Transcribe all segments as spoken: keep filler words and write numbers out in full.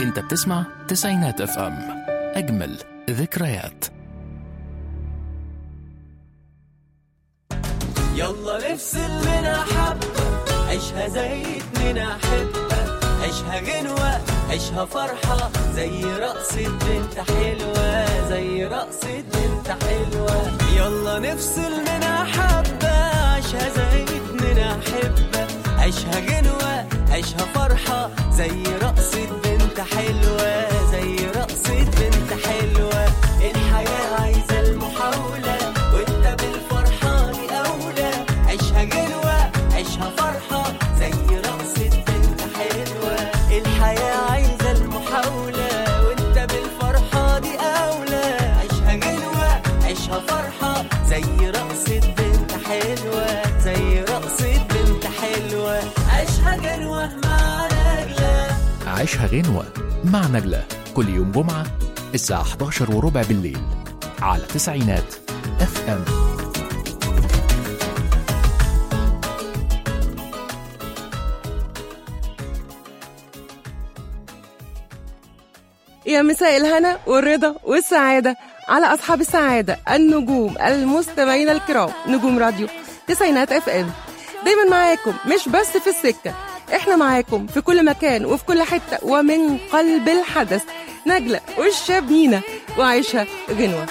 انت بتسمع تسعينات اف ام، اجمل ذكريات. يلا نفصل لنا حبة، عيشها زي اتنين أحبة، عيشها غنوة، عيشها فرحة، زي رقصة بنت حلوة، زي رقصة بنت حلوة. يلا نفصل لنا حبة، عيشها زي اتنين أحبة، عيشها غنوة، عيشها فرحة، زي رقصة بنت حلوة، زي رقصة بنت حلوة. الحياة عايزة المحاولة، وانت بالفرحة دي أولى، عيشها غنوة، عيشها فرحة، زي رقصة بنت حلوة. الحياة عايزة المحاولة، وانت بالفرحة دي أولى، عيشها غنوة، عيشها فرحة، زي رقصة بنت حلوة، زي رقصة بنت حلوة. عيشها غنوة مع نجلة. عيشها غنوة مع نجلة كل يوم جمعة الساعة إحدى عشر وربع بالليل على تسعينات اف ام. يا مساء الهنا والرضا والسعادة على أصحاب السعادة، النجوم المستمعين الكرام، نجوم راديو تسعينات اف ام. دايما معاكم، مش بس في السكة، احنا معاكم في كل مكان وفي كل حتة ومن قلب الحدث. نجلة والشاب نينا وعيشها غنوة.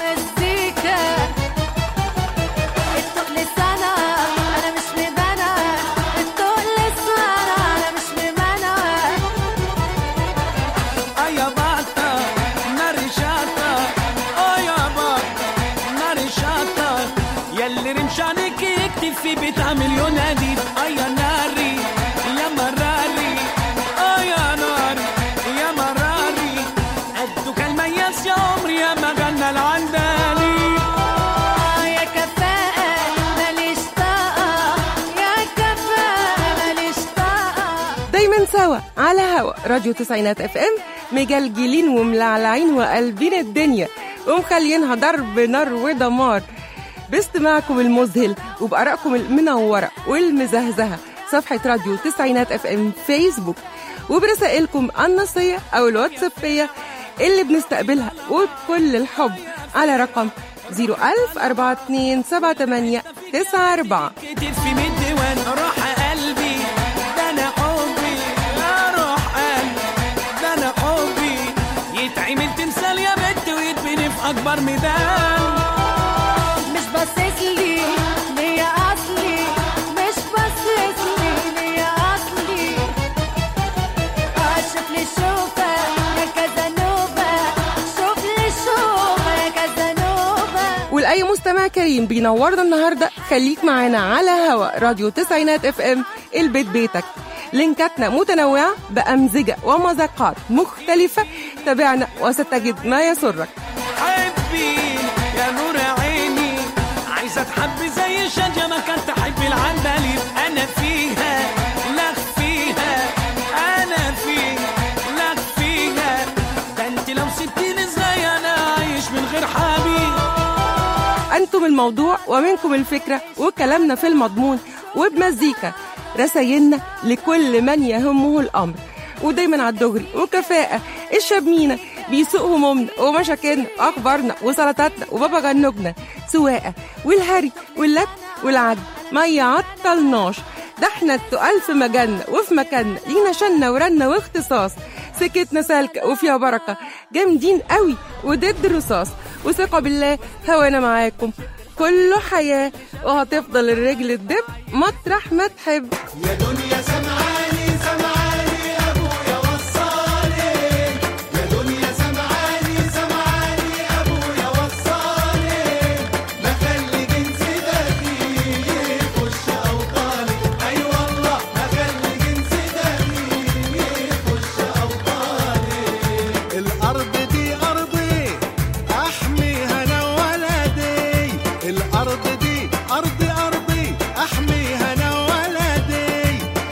في بيت مليون أديب، أيا ناري يا مراري، أيا ناري يا مراري، قدو كالمياس يا عمري يا مغنى العندالي. يا كفاءة ماليش طاقة، يا كفاءة ماليش طاقة. دايما سوا على هوا راديو تسعينات اف ام، مجلجلين وملعلعين وقلبين الدنيا ومخلينها ضرب نار ودمار باستماعكم المذهل وبآرائكم المنورة والمزهزهة. صفحة راديو تسعينات اف ام فيسبوك، وبرسائلكم النصية أو الواتسابية اللي بنستقبلها وبكل الحب على رقم صفر ألف أربعة اتنين سبعة تمانية تسعة أربعة. كتير في ميت ديوان روح قلبي، ده أنا حبي يا روح قلبي، ده أنا حبي يتعمل تمثال يا بنت ويتبني في أكبر ميدان. بصيصلي ليا أصلي، مش بصيصلي ليا أصلي، شوف لي شوفة يا كازانوفا، شوف لي شوفة يا كازانوفا. ولأي مستمع كريم بينورنا النهاردة، خليك معانا على هوا راديو تسعينات اف ام، البيت بيتك. لينكاتنا متنوعة بأمزجة ومذاقات مختلفة، تابعنا وستجد ما يسرك. حبي يا نور عيني، عايزة تحبي زي الشجرة ما كانت تحبي العندليب. أنا فيها لك فيها، أنا فيها لك فيها، ده أنت لو سبتيني إزاي أنا عايش من غير حبيب. أنتم الموضوع ومنكم الفكرة، وكلامنا في المضمون وبمزيكا، رسايلنا لكل من يهمه الأمر، ودايما على الدغري وكفاءة. الشاب مينا بيسوق همومنا ومشاكلنا وأخبارنا وسلطاتنا وبابا جنوبنا، سواقة والهري واللت والعد ما يعطلناش. ده احنا التقال في مجالنا وفي مكاننا، لينا شنة ورنة واختصاص، سكتنا سالكة وفيها بركة، جامدين قوي وضد الرصاص، وثقة بالله هوانا معاكم، كله حياة وهتفضل الرجل الدب مطرح ما تحب. يا دنيا سمعاني سمعاني أبويا وصاني، يا دنيا سمعاني سمعاني أبويا وصاني، ما خلي جنسي داخلي يخش أوطاني، أي والله ما خلي جنسي داخلي يخش أوطاني. الأرض دي أرضي أحميها أنا وولدي، الأرض دي أرضي أرضي أحميها أنا وولدي،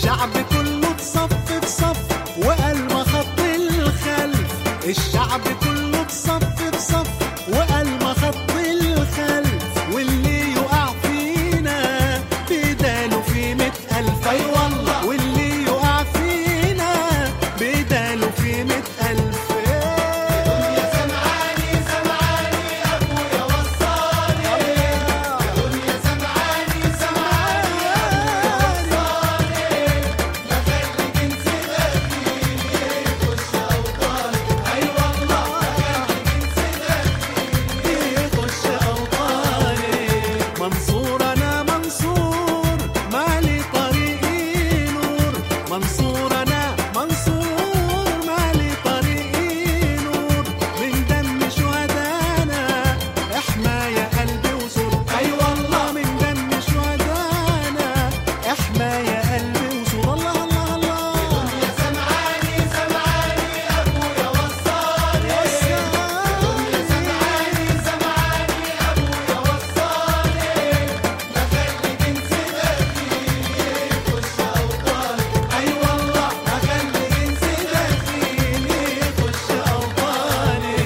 الشعب كله بصف بصف وقال ما خط الخلف، الشعب كله بصف بصف وقال ما خط الخلف، واللي يقع فينا بداله في مئة ألف. أي والله واللي يقع فينا بداله في مئة ألف. دنيا سمعاني سمعاني أبويا وصاني، دنيا سمعاني سمعاني أبويا وصاني، ما خلي جنسي غفير يخش أوطاني. أي والله ما خلي جنسي غفير يخش أوطاني. منصور أنا منصور مالي طريقي نور، منصور أنا منصور مالي طريقي نور، من دم شهدانا احمى يا قلبي وسور. أي والله من دم شهدانا احمى يا قلبي وسور. الله الله الله. دنيا سمعاني سمعاني أبويا وصاني، دنيا سمعاني سمعاني أبويا وصاني، ما خلي جنسي غفير يخش أوطاني. أي والله ما خلي جنسي غفير يخش أوطاني.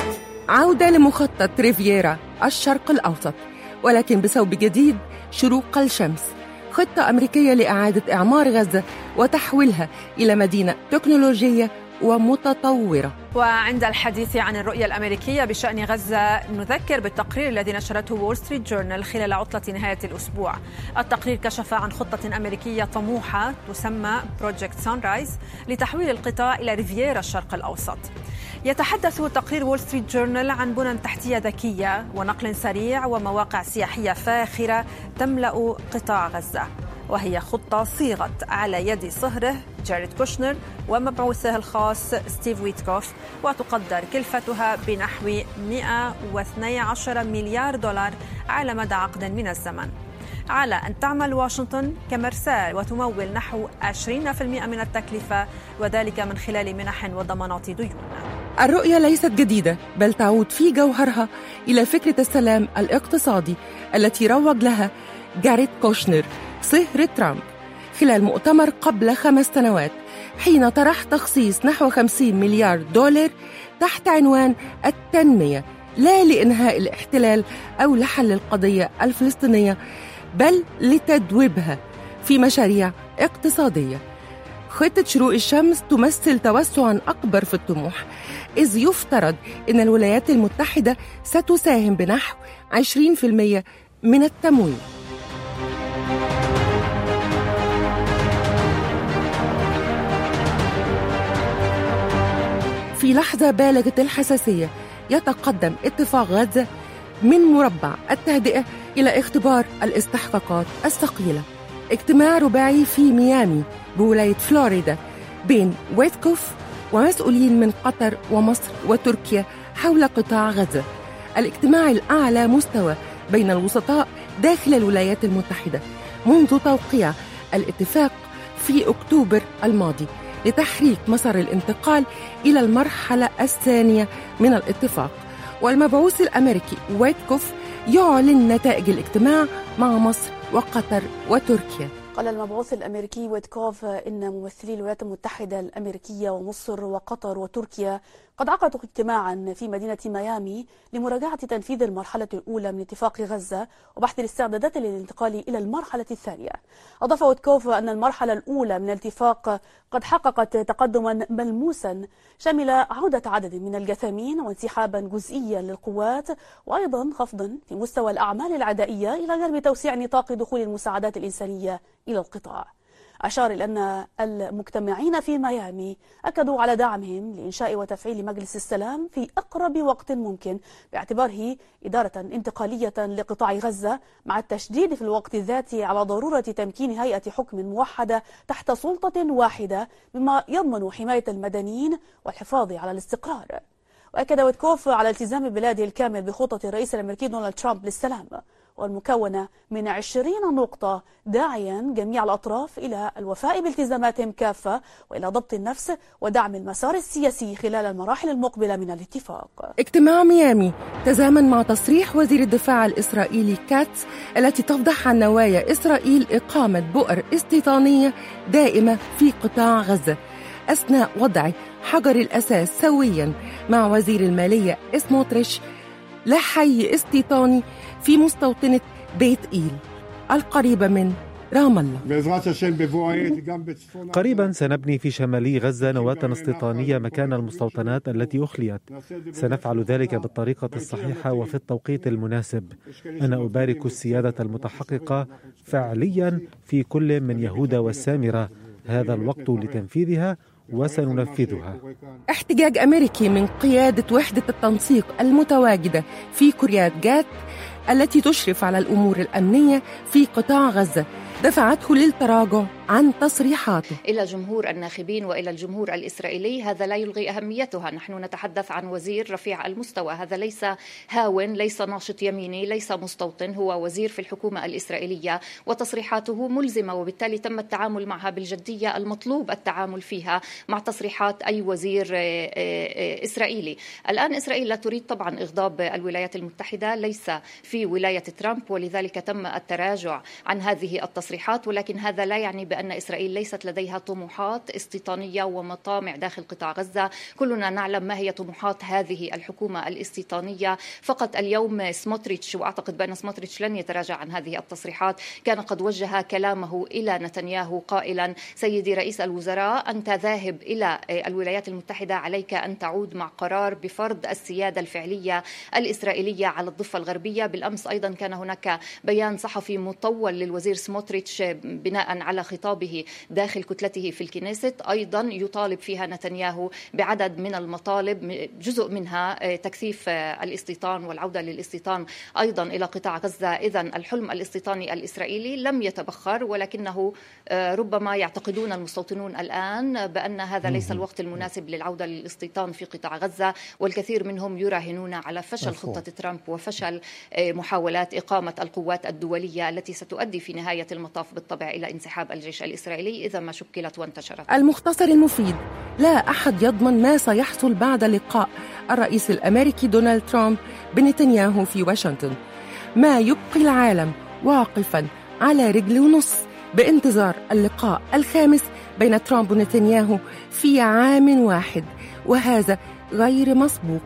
عودة لمخطط ريفييرا الشرق الأوسط، ولكن بثوب جديد، شروق الشمس. خطة أمريكية لإعادة إعمار غزة وتحويلها إلى مدينة تكنولوجية ومتطورة. وعند الحديث عن الرؤية الأمريكية بشأن غزة نذكر بالتقرير الذي نشرته وول ستريت جورنال خلال عطلة نهاية الأسبوع. التقرير كشف عن خطة أمريكية طموحة تسمى بروجكت سانرايز لتحويل القطاع إلى ريفييرا الشرق الأوسط. يتحدث تقرير وول ستريت جورنال عن بنى تحتية ذكية ونقل سريع ومواقع سياحية فاخرة تملأ قطاع غزة، وهي خطة صيغت على يد صهره جاريد كوشنر ومبعوثه الخاص ستيف ويتكوف، وتقدر كلفتها بنحو مئة واثني عشر مليار دولار على مدى عقد من الزمن، على أن تعمل واشنطن كمرسال وتمول نحو عشرين بالمئة من التكلفة، وذلك من خلال منح وضمانات ديون. الرؤية ليست جديدة، بل تعود في جوهرها إلى فكرة السلام الاقتصادي التي روج لها جاريد كوشنر صهر ترامب خلال مؤتمر قبل خمس سنوات، حين طرح تخصيص نحو خمسين مليار دولار تحت عنوان التنمية، لا لإنهاء الاحتلال أو لحل القضية الفلسطينية، بل لتدويبها في مشاريع اقتصادية. خطة شروق الشمس تمثل توسعاً أكبر في الطموح، إذ يفترض أن الولايات المتحدة ستساهم بنحو عشرين بالمئة من التمويل. في لحظة بالغة الحساسية يتقدم اتفاق غزة من مربع التهدئة إلى اختبار الاستحقاقات الثقيلة. اجتماع رباعي في ميامي بولاية فلوريدا بين ويتكوف ومسؤولين من قطر ومصر وتركيا حول قطاع غزة، الاجتماع الأعلى مستوى بين الوسطاء داخل الولايات المتحدة منذ توقيع الاتفاق في أكتوبر الماضي لتحريك مسار الانتقال إلى المرحلة الثانية من الاتفاق. والمبعوث الأمريكي ويتكوف يعلن نتائج الاجتماع مع مصر وقطر وتركيا. قال المبعوث الأمريكي ويتكوف إن ممثلي الولايات المتحدة الأمريكية ومصر وقطر وتركيا قد عقدوا اجتماعا في مدينة ميامي لمراجعة تنفيذ المرحلة الأولى من اتفاق غزة وبحث الاستعدادات للانتقال إلى المرحلة الثانية. أضاف ويتكوف أن المرحلة الأولى من الاتفاق قد حققت تقدما ملموسا شمل عودة عدد من الجثامين وانسحابا جزئيا للقوات، وأيضا خفضا في مستوى الأعمال العدائية إلى جانب توسيع نطاق دخول المساعدات الإنسانية إلى القطاع. أشار إلى أن المجتمعين في ميامي أكدوا على دعمهم لإنشاء وتفعيل مجلس السلام في أقرب وقت ممكن باعتباره إدارة انتقالية لقطاع غزة، مع التشديد في الوقت الذاتي على ضرورة تمكين هيئة حكم موحدة تحت سلطة واحدة بما يضمن حماية المدنيين والحفاظ على الاستقرار. وأكد ويتكوف على التزام بلاده الكامل بخطة الرئيس الأمريكي دونالد ترامب للسلام، والمكونة من عشرين نقطة، داعيا جميع الأطراف إلى الوفاء بالتزاماتهم كافة وإلى ضبط النفس ودعم المسار السياسي خلال المراحل المقبلة من الاتفاق. اجتماع ميامي تزامن مع تصريح وزير الدفاع الإسرائيلي كاتس التي تفضح عن نوايا إسرائيل إقامة بؤر استيطانية دائمة في قطاع غزة أثناء وضع حجر الأساس سويا مع وزير المالية سموتريتش لحي استيطاني في مستوطنة بيت إيل القريبة من رام الله. قريبا سنبني في شمالي غزة نواة استيطانية مكان المستوطنات التي أخليت. سنفعل ذلك بالطريقة الصحيحة وفي التوقيت المناسب. أنا أبارك السيادة المتحققة فعليا في كل من يهوذا والسامرة. هذا الوقت لتنفيذها وسننفذها. احتجاج أمريكي من قيادة وحدة التنسيق المتواجدة في كريات جات التي تشرف على الأمور الأمنية في قطاع غزة دفعته للتراجع عن تصريحاته. إلى جمهور الناخبين وإلى الجمهور الإسرائيلي هذا لا يلغي أهميتها. نحن نتحدث عن وزير رفيع المستوى، هذا ليس هاون، ليس ناشط يميني، ليس مستوطن، هو وزير في الحكومة الإسرائيلية وتصريحاته ملزمة، وبالتالي تم التعامل معها بالجدية المطلوب التعامل فيها مع تصريحات أي وزير إسرائيلي. الآن إسرائيل لا تريد طبعا إغضاب الولايات المتحدة، ليس في ولاية ترامب، ولذلك تم التراجع عن هذه التصريحات، ولكن هذا لا يعني بأن إسرائيل ليست لديها طموحات استيطانية ومطامع داخل قطاع غزة. كلنا نعلم ما هي طموحات هذه الحكومة الاستيطانية. فقط اليوم سموتريتش، وأعتقد بأن سموتريتش لن يتراجع عن هذه التصريحات، كان قد وجه كلامه إلى نتنياهو قائلا: سيدي رئيس الوزراء، أنت ذاهب إلى الولايات المتحدة، عليك أن تعود مع قرار بفرض السيادة الفعلية الإسرائيلية على الضفة الغربية. بالأمس أيضا كان هناك بيان صحفي مطول للوزير سموتريتش بناء على خطابه داخل كتلته في الكنيست، أيضا يطالب فيها نتنياهو بعدد من المطالب، جزء منها تكثيف الاستيطان والعودة للاستيطان أيضا إلى قطاع غزة. إذن الحلم الاستيطاني الإسرائيلي لم يتبخر، ولكنه ربما يعتقدون المستوطنون الآن بأن هذا ليس الوقت المناسب للعودة للاستيطان في قطاع غزة، والكثير منهم يراهنون على فشل خطة ترامب وفشل محاولات إقامة القوات الدولية التي ستؤدي في نهاية المطاف بالطبع إلى انسحاب الجيش الإسرائيلي إذا ما شكلت وانتشرت. المختصر المفيد: لا أحد يضمن ما سيحصل بعد لقاء الرئيس الأمريكي دونالد ترامب بنتنياهو في واشنطن، ما يبقي العالم واقفا على رجل ونص بانتظار اللقاء الخامس بين ترامب ونتنياهو في عام واحد، وهذا غير مسبوق.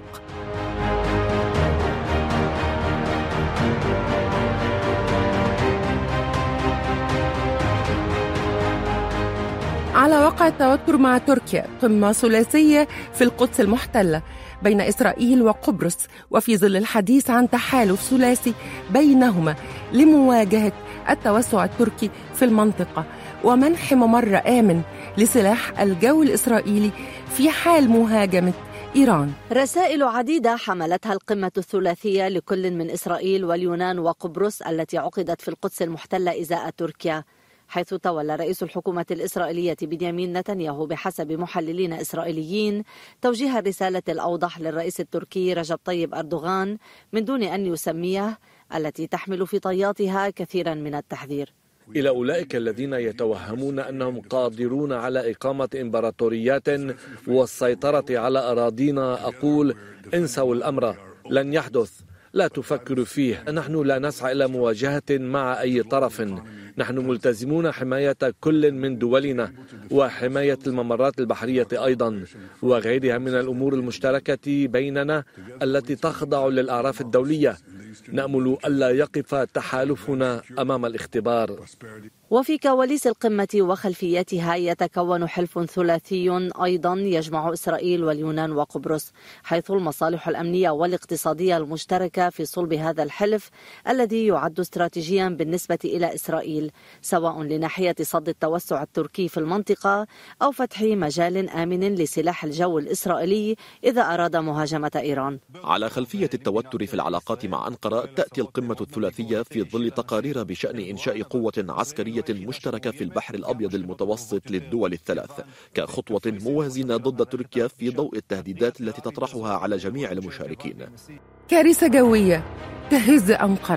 على وقع التوتر مع تركيا، قمة ثلاثية في القدس المحتلة بين إسرائيل وقبرص، وفي ظل الحديث عن تحالف ثلاثي بينهما لمواجهة التوسع التركي في المنطقة ومنح ممر آمن لسلاح الجو الإسرائيلي في حال مهاجمة إيران. رسائل عديدة حملتها القمة الثلاثية لكل من إسرائيل واليونان وقبرص التي عقدت في القدس المحتلة إزاء تركيا، حيث تولى رئيس الحكومة الإسرائيلية بنيامين نتنياهو بحسب محللين إسرائيليين توجيه الرسالة الأوضح للرئيس التركي رجب طيب أردوغان من دون أن يسميه، التي تحمل في طياتها كثيرا من التحذير. إلى أولئك الذين يتوهمون أنهم قادرون على إقامة إمبراطوريات والسيطرة على أراضينا أقول: انسوا الأمر، لن يحدث، لا تفكروا فيه. نحن لا نسعى إلى مواجهة مع أي طرف، نحن ملتزمون حماية كل من دولنا وحماية الممرات البحرية أيضا وغيرها من الأمور المشتركة بيننا التي تخضع للأعراف الدولية. نأمل ألا يقف تحالفنا أمام الاختبار. وفي كواليس القمة وخلفيتها يتكون حلف ثلاثي أيضا يجمع إسرائيل واليونان وقبرص، حيث المصالح الأمنية والاقتصادية المشتركة في صلب هذا الحلف الذي يعد استراتيجيا بالنسبة إلى إسرائيل، سواء لناحية صد التوسع التركي في المنطقة أو فتح مجال آمن لسلاح الجو الإسرائيلي إذا أراد مهاجمة إيران. على خلفية التوتر في العلاقات مع أنقرة، تأتي القمة الثلاثية في ظل تقارير بشأن إنشاء قوة عسكرية مشتركة في البحر الأبيض المتوسط للدول الثلاث كخطوة موازنة ضد تركيا في ضوء التهديدات التي تطرحها على جميع المشاركين. كارثة جوية تهز أنقرة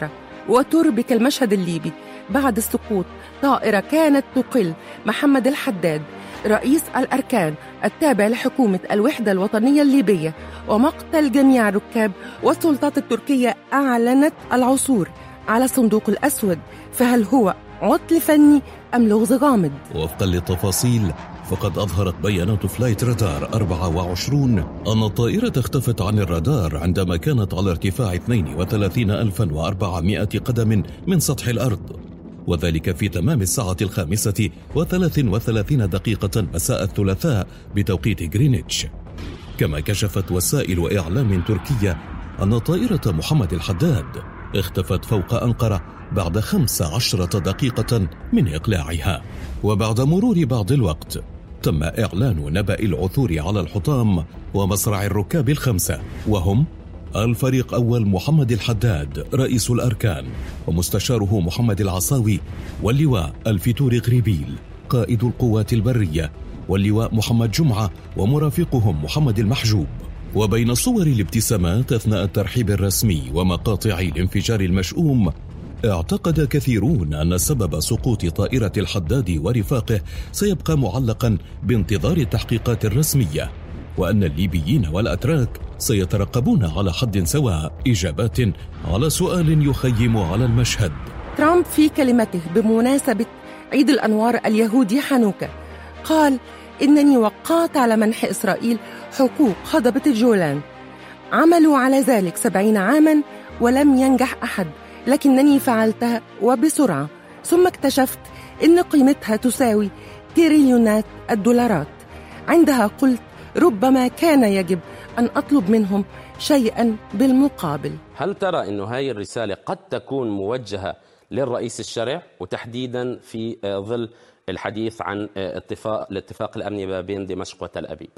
وتربك المشهد الليبي بعد سقوط طائرة كانت تقل محمد الحداد رئيس الأركان التابع لحكومة الوحدة الوطنية الليبية، ومقتل جميع الركاب. والسلطات التركية أعلنت العثور على الصندوق الأسود، فهل هو عطل فني أم لغز غامض؟ وفقا للتفاصيل فقد أظهرت بيانات فلايت رادار أربعة وعشرين أن الطائرة اختفت عن الرادار عندما كانت على ارتفاع اثنين وثلاثين ألفا وأربعمائة قدم من سطح الأرض، وذلك في تمام الساعة الخامسة وثلاث وثلاثين دقيقة مساء الثلاثاء بتوقيت غرينتش. كما كشفت وسائل إعلام تركية أن طائرة محمد الحداد اختفت فوق أنقرة بعد خمس عشرة دقيقة من إقلاعها. وبعد مرور بعض الوقت تم إعلان نبأ العثور على الحطام ومصرع الركاب الخمسة، وهم الفريق أول محمد الحداد رئيس الأركان، ومستشاره محمد العصاوي، واللواء الفتور غريبيل قائد القوات البرية، واللواء محمد جمعة ومرافقهم محمد المحجوب. وبين صور الابتسامات أثناء الترحيب الرسمي ومقاطع الانفجار المشؤوم، اعتقد كثيرون أن سبب سقوط طائرة الحداد ورفاقه سيبقى معلقا بانتظار التحقيقات الرسمية، وأن الليبيين والأتراك سيترقبون على حد سواء إجابات على سؤال يخيم على المشهد. ترامب في كلمته بمناسبة عيد الأنوار اليهودي حانوكا قال إنني وقعت على منح إسرائيل حقوق هضبة الجولان. عملوا على ذلك سبعين عاما ولم ينجح أحد، لكنني فعلتها وبسرعة، ثم اكتشفت إن قيمتها تساوي تريليونات الدولارات. عندها قلت ربما كان يجب أن أطلب منهم شيئا بالمقابل. هل ترى أن هذه الرسالة قد تكون موجهة للرئيس الشرع، وتحديدا في ظل الحديث عن اتفاق الاتفاق الأمني ما بين دمشق وتل أبيب؟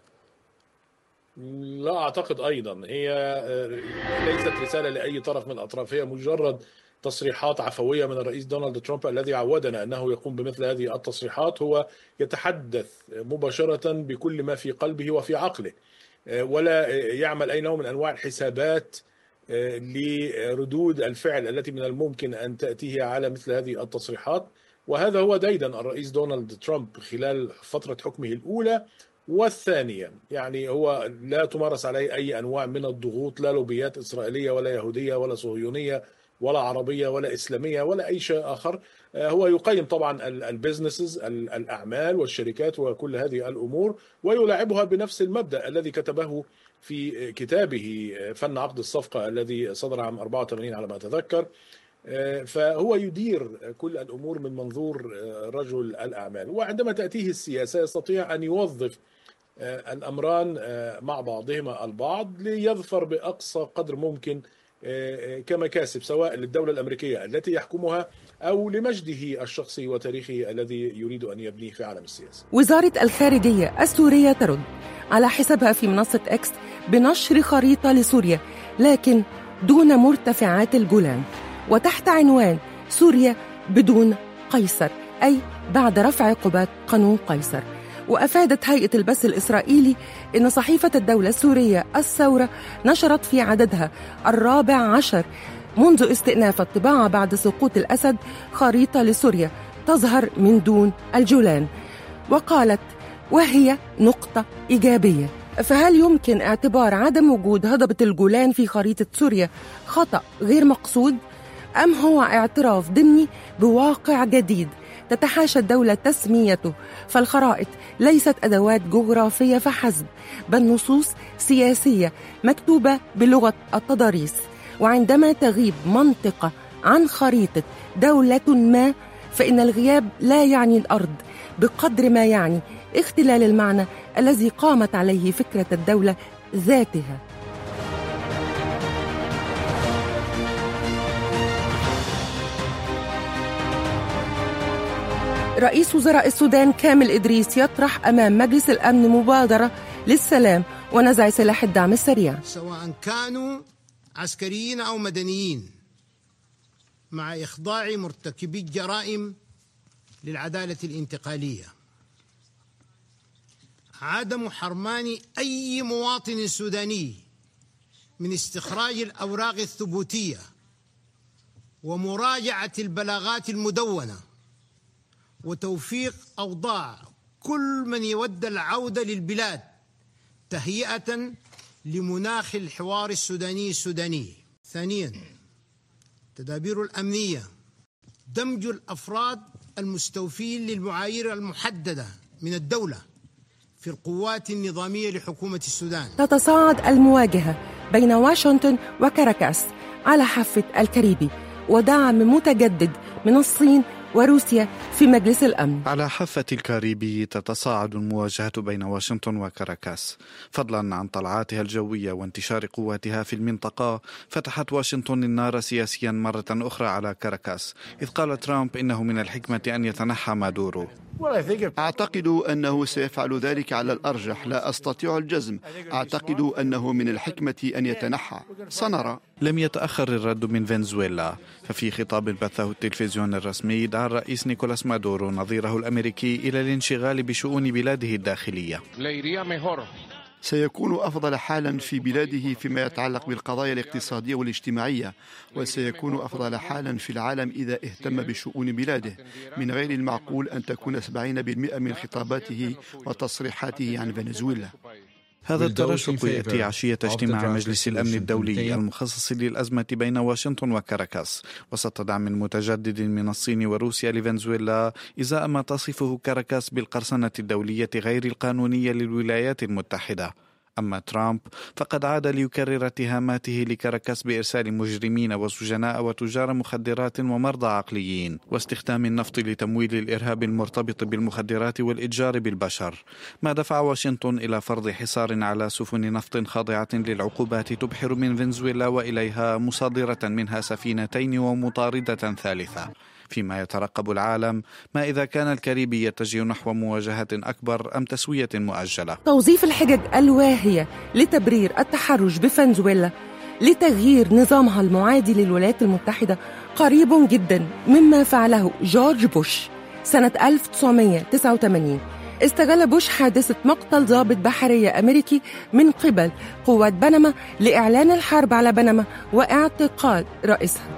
لا أعتقد. أيضا هي ليست رسالة لأي طرف من الأطراف، هي مجرد تصريحات عفوية من الرئيس دونالد ترامب الذي عودنا أنه يقوم بمثل هذه التصريحات. هو يتحدث مباشرة بكل ما في قلبه وفي عقله، ولا يعمل أي نوع من أنواع الحسابات لردود الفعل التي من الممكن أن تأتيه على مثل هذه التصريحات. وهذا هو ديدن الرئيس دونالد ترامب خلال فترة حكمه الأولى والثانية. يعني هو لا تمارس عليه أي أنواع من الضغوط، لا لوبيات إسرائيلية ولا يهودية ولا صهيونية ولا عربية ولا إسلامية ولا أي شيء آخر. هو يقيم طبعا البيزنسز، الأعمال والشركات وكل هذه الأمور، ويلاعبها بنفس المبدأ الذي كتبه في كتابه فن عقد الصفقة الذي صدر عام أربعة وثمانين على ما أتذكر. فهو يدير كل الأمور من منظور رجل الأعمال، وعندما تأتيه السياسة يستطيع أن يوظف الأمران مع بعضهما البعض ليظفر بأقصى قدر ممكن كمكاسب، سواء للدولة الأمريكية التي يحكمها أو لمجده الشخصي وتاريخه الذي يريد أن يبنيه في عالم السياسة. وزارة الخارجية السورية ترد على حسابها في منصة إكس بنشر خريطة لسوريا، لكن دون مرتفعات الجولان، وتحت عنوان سوريا بدون قيصر، أي بعد رفع عقوبات قانون قيصر. وأفادت هيئة البث الإسرائيلي إن صحيفة الدولة السورية الثورة نشرت في عددها الرابع عشر منذ استئناف الطباعة بعد سقوط الأسد خريطة لسوريا تظهر من دون الجولان، وقالت وهي نقطة إيجابية. فهل يمكن اعتبار عدم وجود هضبة الجولان في خريطة سوريا خطأ غير مقصود، أم هو اعتراف ضمني بواقع جديد تتحاشى الدولة تسميته؟ فالخرائط ليست أدوات جغرافية فحسب، بل نصوص سياسية مكتوبة بلغة التضاريس. وعندما تغيب منطقة عن خريطة دولة ما، فإن الغياب لا يعني الأرض بقدر ما يعني اختلال المعنى الذي قامت عليه فكرة الدولة ذاتها. رئيس وزراء السودان كامل إدريس يطرح أمام مجلس الأمن مبادرة للسلام ونزع سلاح الدعم السريع، سواء كانوا عسكريين أو مدنيين، مع إخضاع مرتكبي الجرائم للعدالة الانتقالية، عدم حرمان أي مواطن سوداني من استخراج الأوراق الثبوتية ومراجعة البلاغات المدونة وتوفيق أوضاع كل من يود العودة للبلاد تهيئة لمناخ الحوار السوداني السوداني. ثانياً، التدابير الأمنية، دمج الأفراد المستوفين للمعايير المحددة من الدولة في القوات النظامية لحكومة السودان. تتصاعد المواجهة بين واشنطن وكاراكاس على حافة الكاريبي ودعم متجدد من الصين وروسيا في مجلس الأمن. على حافة الكاريبي تتصاعد المواجهة بين واشنطن وكاراكاس. فضلا عن طلعاتها الجوية وانتشار قواتها في المنطقة، فتحت واشنطن النار سياسيا مرة أخرى على كاراكاس، إذ قال ترامب إنه من الحكمة أن يتنحى مادورو. أعتقد أنه سيفعل ذلك على الأرجح، لا أستطيع الجزم. أعتقد أنه من الحكمة أن يتنحى، سنرى. لم يتأخر الرد من فنزويلا، ففي خطاب بثه التلفزيون الرسمي دعا الرئيس نيكولاس مادورو نظيره الأمريكي إلى الانشغال بشؤون بلاده الداخلية. سيكون أفضل حالا في بلاده فيما يتعلق بالقضايا الاقتصادية والاجتماعية، وسيكون أفضل حالا في العالم إذا اهتم بشؤون بلاده. من غير المعقول أن تكون سبعين بالمئة من خطاباته وتصريحاته عن فنزويلا. هذا التراشق يأتي عشية اجتماع مجلس الأمن الدولي المخصص للأزمة بين واشنطن وكاراكاس، وسط دعم متجدد من الصين وروسيا لفنزويلا إزاء ما تصفه كاراكاس بالقرصنة الدولية غير القانونية للولايات المتحدة. أما ترامب فقد عاد ليكرر اتهاماته لكاراكاس بإرسال مجرمين وسجناء وتجار مخدرات ومرضى عقليين واستخدام النفط لتمويل الإرهاب المرتبط بالمخدرات والإتجار بالبشر، ما دفع واشنطن إلى فرض حصار على سفن نفط خاضعة للعقوبات تبحر من فنزويلا وإليها، مصادرة منها سفينتين ومطاردة ثالثة. فيما يترقب العالم ما إذا كان الكاريبي يتجه نحو مواجهة أكبر أم تسوية مؤجلة. توظيف الحجج الواهية لتبرير التحرش بفنزويلا لتغيير نظامها المعادي للولايات المتحدة قريب جدا مما فعله جورج بوش سنة ألف وتسعمائة وتسعة وثمانين. استغل بوش حادثة مقتل ضابط بحرية أمريكي من قبل قوات بنما لإعلان الحرب على بنما واعتقال رئيسها.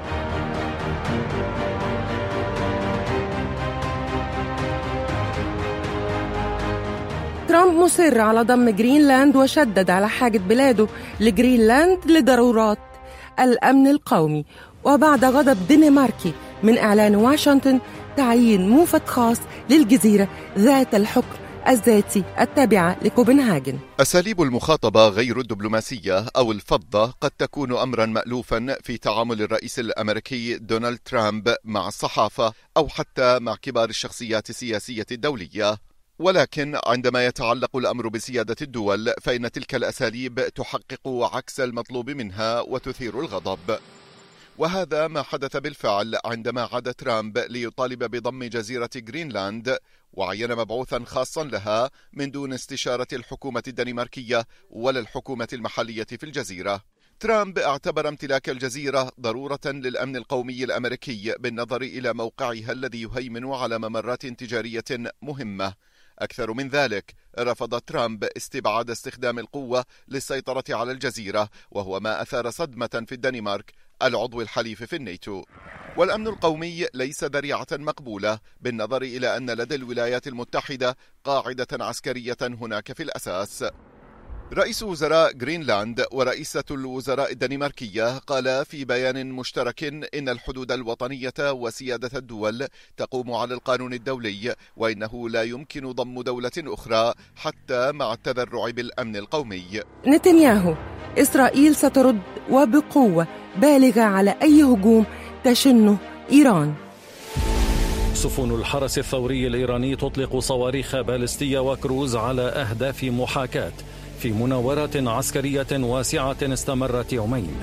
ترامب مصر على ضم جرينلاند وشدد على حاجة بلاده لجرينلاند لضرورات الأمن القومي، وبعد غضب دنماركي من إعلان واشنطن تعيين موفد خاص للجزيرة ذات الحكم الذاتي التابعة لكوبنهاجن. أساليب المخاطبة غير الدبلوماسية أو الفضة قد تكون أمرا مألوفا في تعامل الرئيس الأمريكي دونالد ترامب مع الصحافة أو حتى مع كبار الشخصيات السياسية الدولية، ولكن عندما يتعلق الأمر بسيادة الدول فإن تلك الأساليب تحقق عكس المطلوب منها وتثير الغضب. وهذا ما حدث بالفعل عندما عاد ترامب ليطالب بضم جزيرة جرينلاند وعين مبعوثا خاصا لها من دون استشارة الحكومة الدنماركية ولا الحكومة المحلية في الجزيرة. ترامب اعتبر امتلاك الجزيرة ضرورة للأمن القومي الأمريكي بالنظر إلى موقعها الذي يهيمن على ممرات تجارية مهمة. أكثر من ذلك، رفض ترامب استبعاد استخدام القوة للسيطرة على الجزيرة، وهو ما أثار صدمة في الدنمارك العضو الحليف في الناتو. والأمن القومي ليس ذريعة مقبولة بالنظر إلى أن لدى الولايات المتحدة قاعدة عسكرية هناك في الأساس. رئيس وزراء جرينلاند ورئيسة الوزراء الدنماركية قال في بيان مشترك إن الحدود الوطنية وسيادة الدول تقوم على القانون الدولي، وإنه لا يمكن ضم دولة أخرى حتى مع التذرع بالأمن القومي. نتنياهو: إسرائيل سترد وبقوة بالغة على أي هجوم تشنه إيران. سفن الحرس الثوري الإيراني تطلق صواريخ باليستية وكروز على أهداف محاكاة في مناورة عسكرية واسعة استمرت يومين،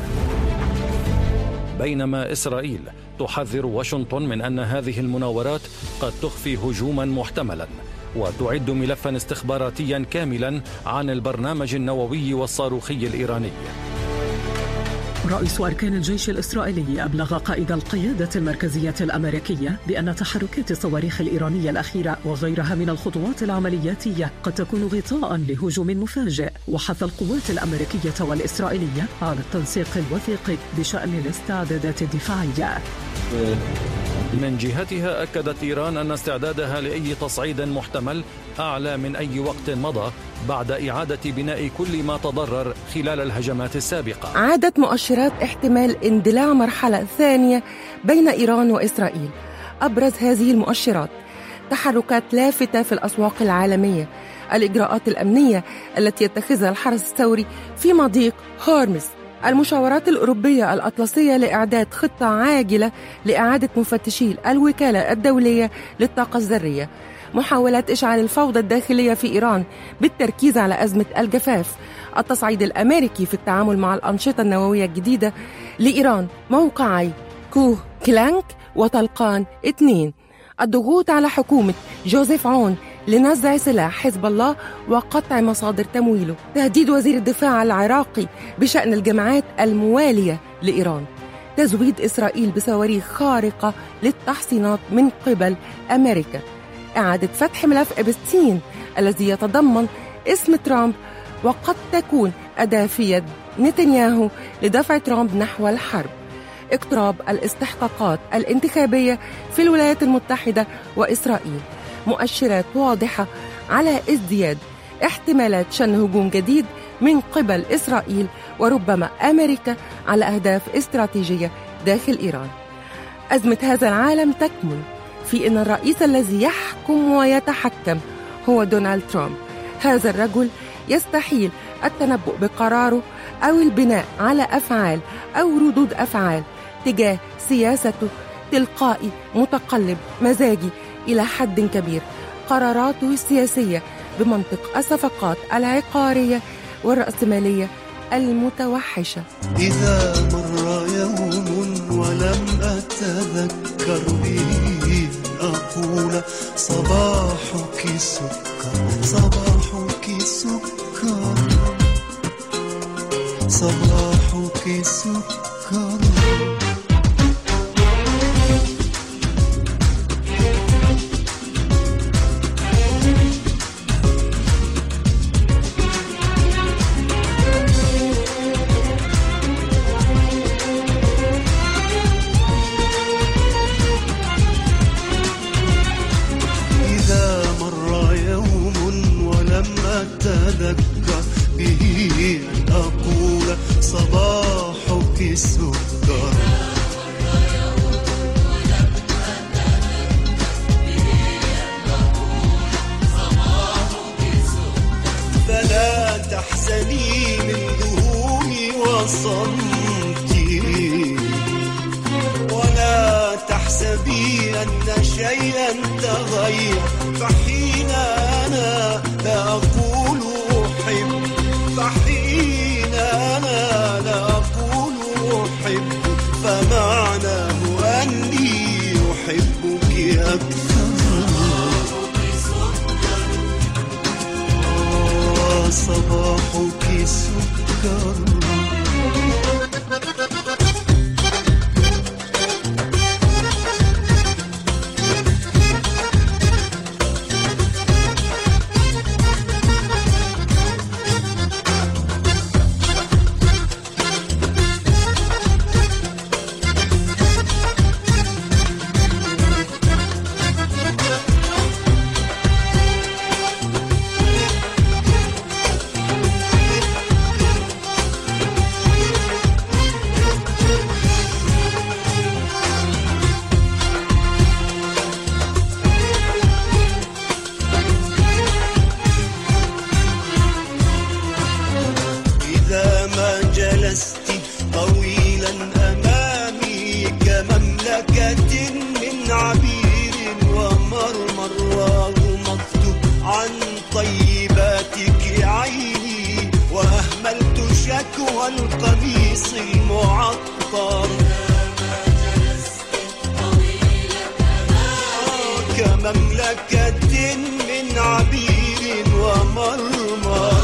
بينما إسرائيل تحذر واشنطن من أن هذه المناورات قد تخفي هجوما محتملا وتعد ملفا استخباراتيا كاملا عن البرنامج النووي والصاروخي الإيراني. رئيس أركان الجيش الإسرائيلي أبلغ قائد القيادة المركزية الأمريكية بأن تحركات الصواريخ الإيرانية الأخيرة وغيرها من الخطوات العملياتية قد تكون غطاء لهجوم مفاجئ، وحث القوات الأمريكية والإسرائيلية على التنسيق الوثيق بشأن الاستعدادات الدفاعية. من جهتها أكدت إيران أن استعدادها لأي تصعيد محتمل أعلى من أي وقت مضى بعد إعادة بناء كل ما تضرر خلال الهجمات السابقة. عادت مؤشرات احتمال اندلاع مرحلة ثانية بين إيران وإسرائيل. أبرز هذه المؤشرات تحركات لافتة في الأسواق العالمية، الإجراءات الأمنية التي يتخذها الحرس الثوري في مضيق هورمز، المشاورات الأوروبية الأطلسية لإعداد خطة عاجلة لإعادة مفتشي الوكالة الدولية للطاقة الذرية، محاولات إشعال الفوضى الداخلية في إيران بالتركيز على أزمة الجفاف، التصعيد الأمريكي في التعامل مع الأنشطة النووية الجديدة لإيران، موقعي كوه كلانك وطلقان اثنين، الضغوط على حكومة جوزيف عون لنزع سلاح حزب الله وقطع مصادر تمويله، تهديد وزير الدفاع العراقي بشأن الجماعات الموالية لإيران، تزويد إسرائيل بصواريخ خارقة للتحصينات من قبل أمريكا، إعادة فتح ملف إبستين الذي يتضمن اسم ترامب وقد تكون أداة في يد نتنياهو لدفع ترامب نحو الحرب، اقتراب الاستحقاقات الانتخابية في الولايات المتحدة وإسرائيل، مؤشرات واضحة على ازدياد احتمالات شن هجوم جديد من قبل إسرائيل وربما أمريكا على أهداف استراتيجية داخل إيران. أزمة هذا العالم تكمن في أن الرئيس الذي يحكم ويتحكم هو دونالد ترامب. هذا الرجل يستحيل التنبؤ بقراره أو البناء على أفعال أو ردود أفعال تجاه سياسته، تلقائي متقلب مزاجي إلى حد كبير. قراراته السياسية بمنطق الصفقات العقارية والرأسمالية المتوحشة. إذا مر يوم ولم أتذكر به أقول صباحك سكر صباحك سكر صباحك سكر. أتذكر به أقول صباحك سكر فلا تحزني من ذهولي وصمتي ولا تحسبي أن شيئا تغير، فحين أنا لا أقول أحب فحين أنا لا أقول أحب فمعناه أني أحبك أكثر. آه صباحك سكر والقميص المعطر كمملكة من عبير ومرمر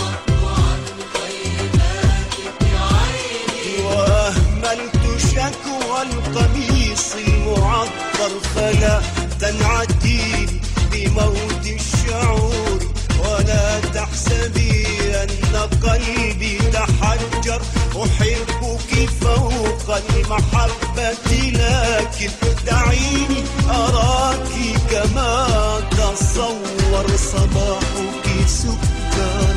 وأهملت شكوى القميص المعطر فلا تنعتي بموت الشعور ولا تحسبي أن قلبي تحجر، أحبك فوق المحبة لكن صباحك سكر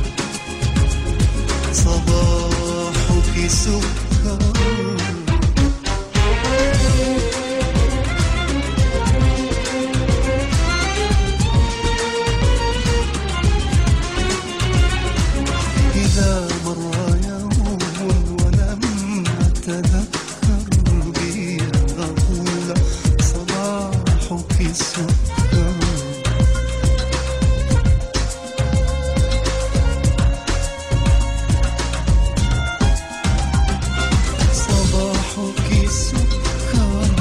صباحك سكر إذا مر يوم ولم أتذكر بي أقول صباحك سكر صباحك سكر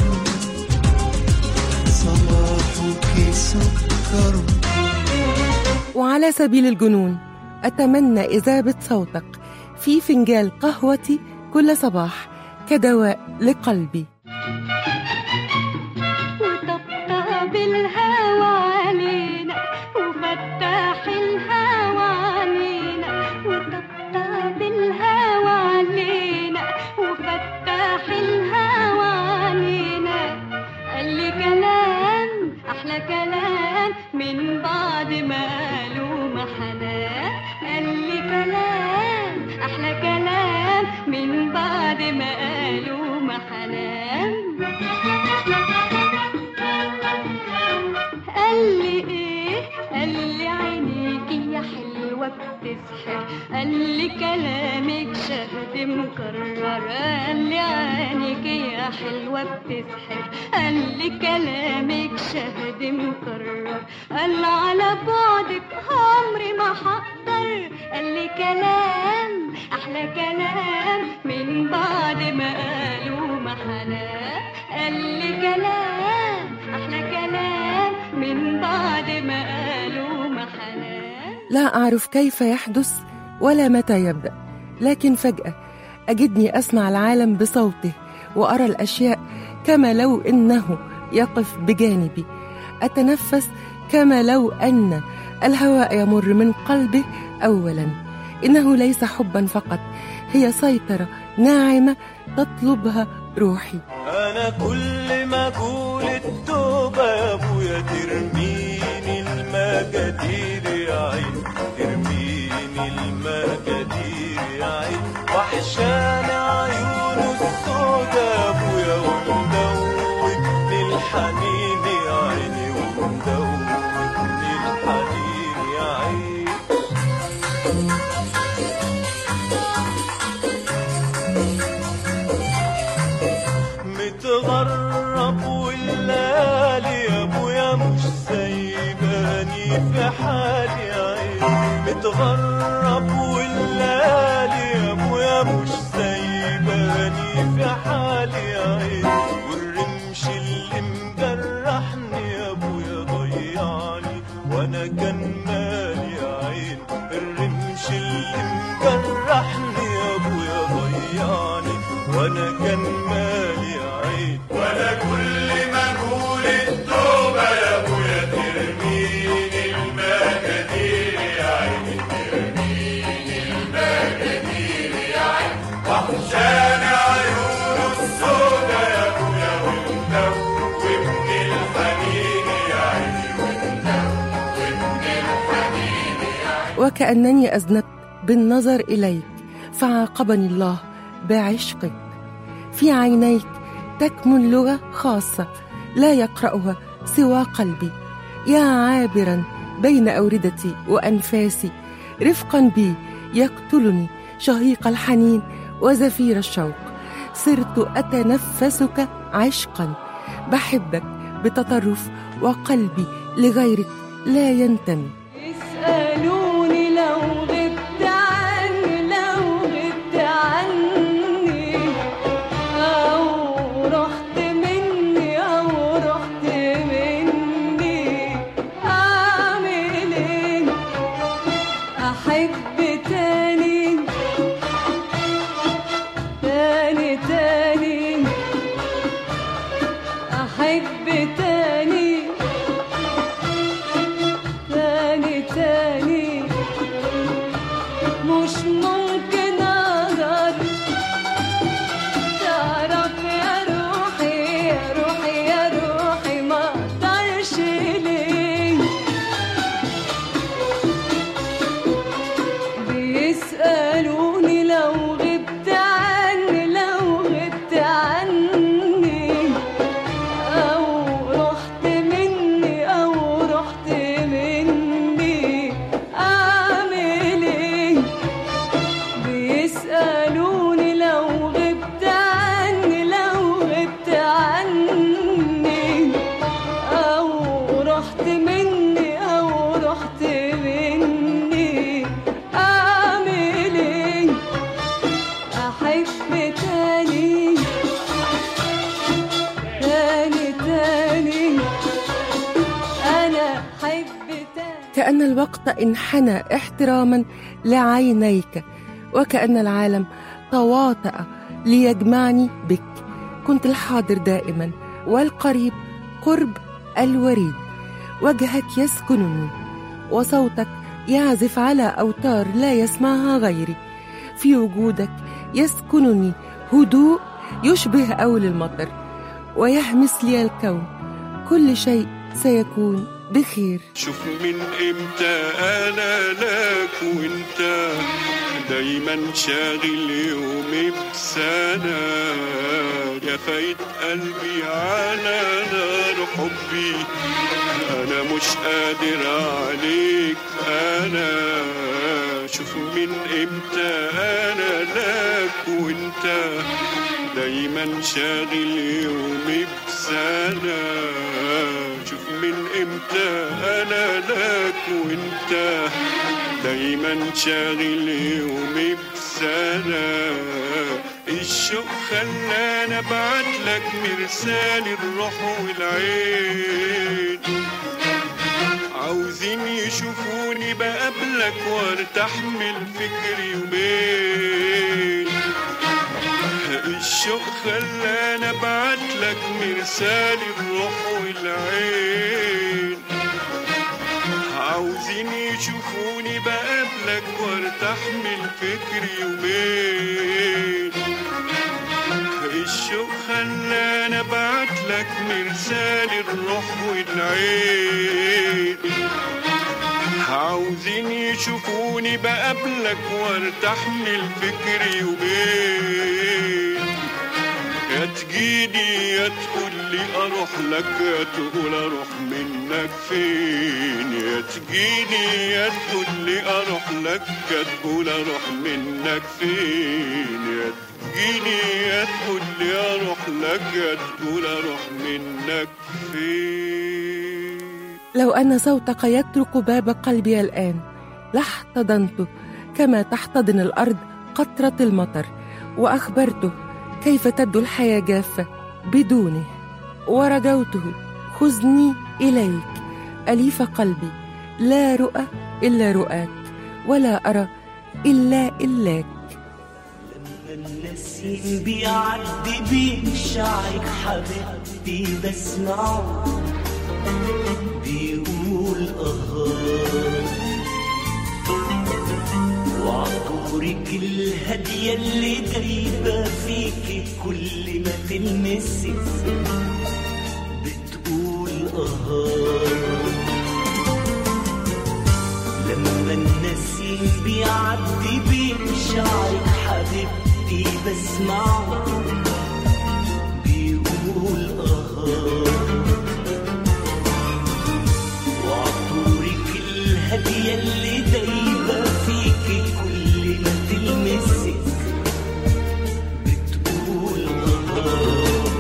صباحك سكر. وعلى سبيل الجنون أتمنى إذابة صوتك في فنجان قهوتي كل صباح كدواء لقلبي. وطبطب الهوى علينا وفتح الهوى علينا وطبطب الهوى علينا وفتح الهوى علينا. قال لي كلام أحلى كلام من بعد ما قالوا محنان. قال لي كلام أحلى كلام من بعد ما قالوا محنان. قال لي إيه؟ قال لي عينيكي يا حلوة بتسحر. قال لي كلامك شهد مكرر. قال لي عينيكي يا حلوة بتسحر. قال لي كلامك شهد مكرر. قال على بعدك عمري ما هقدر. قال لي كلام أحلى كلام من بعد ما قالوا محنان. قال لي كلام أحلى كلام من بعد ما قالوا محنان. لا أعرف كيف يحدث ولا متى يبدأ، لكن فجأة أجدني أسمع العالم بصوته وأرى الأشياء كما لو إنه يقف بجانبي. أتنفس كما لو أن الهواء يمر من قلبه. أولا إنه ليس حبا فقط، هي سيطرة ناعمة تطلبها روحي. أنا كل ما أقول التوبة يا أبويا ترميني المجادير يا عين، ترميني المجادير يا عين. وحشاني عيونه السودا يا أبويا ومدوبني الحنين يا عيني ومدوبني الحنين يا عين. متغرب والليالي يا ابويا مش سايباني في حالي يا عين. متغرب والليالي يا ابويا مش سايباني في حالي يا عين. والرمش اللي مجرحني يا ابويا ضيعني وانا كان مالي يا عين. الرمش اللي مجرحني يا ابويا ضيعني وانا كان مالي يا عين. وانا كل ما اقول التوبه يا ابويا ترميني المجادير يا عين، ترميني المجادير يا عين. وحشاني عيونه السودا يا ابويا ومدوبني الحنين يا عيني ومدوبني الحنين يا عين. وكأنني أذنبت بالنظر إليك فعاقبني الله بعشقك. في عينيك تكمن لغة خاصة لا يقرأها سوى قلبي. يا عابرا بين أوردتي وأنفاسي رفقا بي يقتلني شهيق الحنين وزفير الشوق. صرت أتنفسك عشقا، بحبك بتطرف وقلبي لغيرك لا ينتمي. يسألوني لو غبت عني لو غبت عني أو رحت مني أو رحت مني أعمل إيه؟ أحب تاني تاني تاني أحب تاني تاني تاني. مش ممكن أقدر تعرف يا روحي يا روحي يا روحي ما أقدرش ليه. وكأن الوقت انحنى احتراما لعينيك، وكأن العالم تواطأ ليجمعني بك. كنت الحاضر دائما والقريب قرب الوريد، وجهك يسكنني وصوتك يعزف على أوتار لا يسمعها غيري. في وجودك يسكنني هدوء يشبه أول المطر، ويهمس لي الكون كل شيء سيكون بخير. شوف من امتى انا لك وانت دايما شاغل يومي بسنة، يا فايت قلبي على نار حبي، انا مش قادر عليك انا. شوف من امتى انا لك وانت دايما شاغل يومي بسنة، شوف من امتى انا لك وانت دايما شاغل يومي بسنة. الشوق خلاني ابعت لك مرسال الروح والعين، عاوزين يشوفوني بقابلك وارتاح من فكري يومين. الشوق خلاني ابعت لك مرسال الروح والعين، عاوزين يشوفوني بقابلك وارتاح من فكري يومين. الشوق خلاني ابعت لك مرسال الروح والعين، عاوزين يشوفوني بقابلك وارتاح من فكري يومين. يا تجيني يا تقولي اروح لك، يا تقول اروح منك فين. يا تجيني يا تقولي اروح لك، يا تقول اروح منك فين. يا تجيني يا تقولي اروح لك، يا تقول اروح منك فين. لو أن صوتك يطرق باب قلبي الآن لاحتضنته كما تحتضن الأرض قطرة المطر، وأخبرته كيف تبدو الحياة جافة بدونه، ورجوته خذني إليك أليف قلبي، لا رؤى إلا رؤاك ولا أرى إلا إلاك. لما النسيم بيعدي بين شعرك حبيبتي بسمعه بيقول أهات، وعطورك الهدية اللي دايبة فيكي كل ما تلمسي بتقول أهات. لما النسيم بيعدي بين شعرك حبيبتي بسمعه بيقول أهات، الهدية اللي دايبة فيكي كل ما تلمسك بتقول غلط.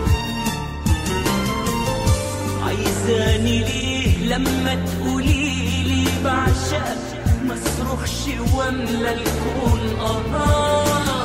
عايزاني ليه لما تقوليلي بعشقك ما صرخش واملى الكون قرار.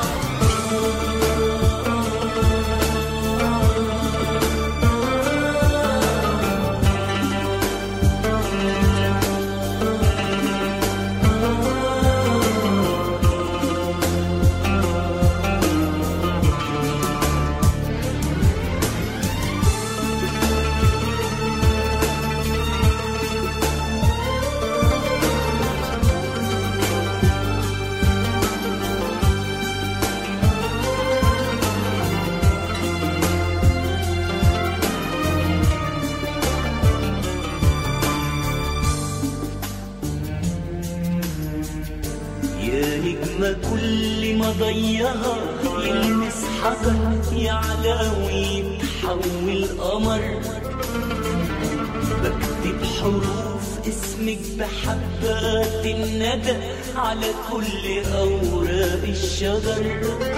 كل ما ضيها يلمس حجر يعلى ويتحول قمر. بكتب حروف اسمك بحبات الندى على كل أوراق الشجر.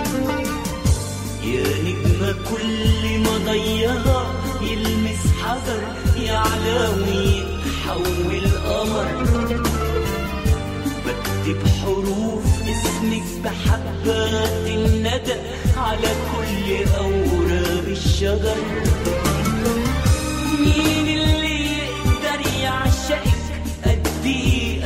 يا نجمة كل ما ضيها يلمس حجر يعلى ويتحول قمر. بكتب حروف اسمك بحبات الندى على كل أوراق الشجر. مين اللي يقدر يعشقك قد إيه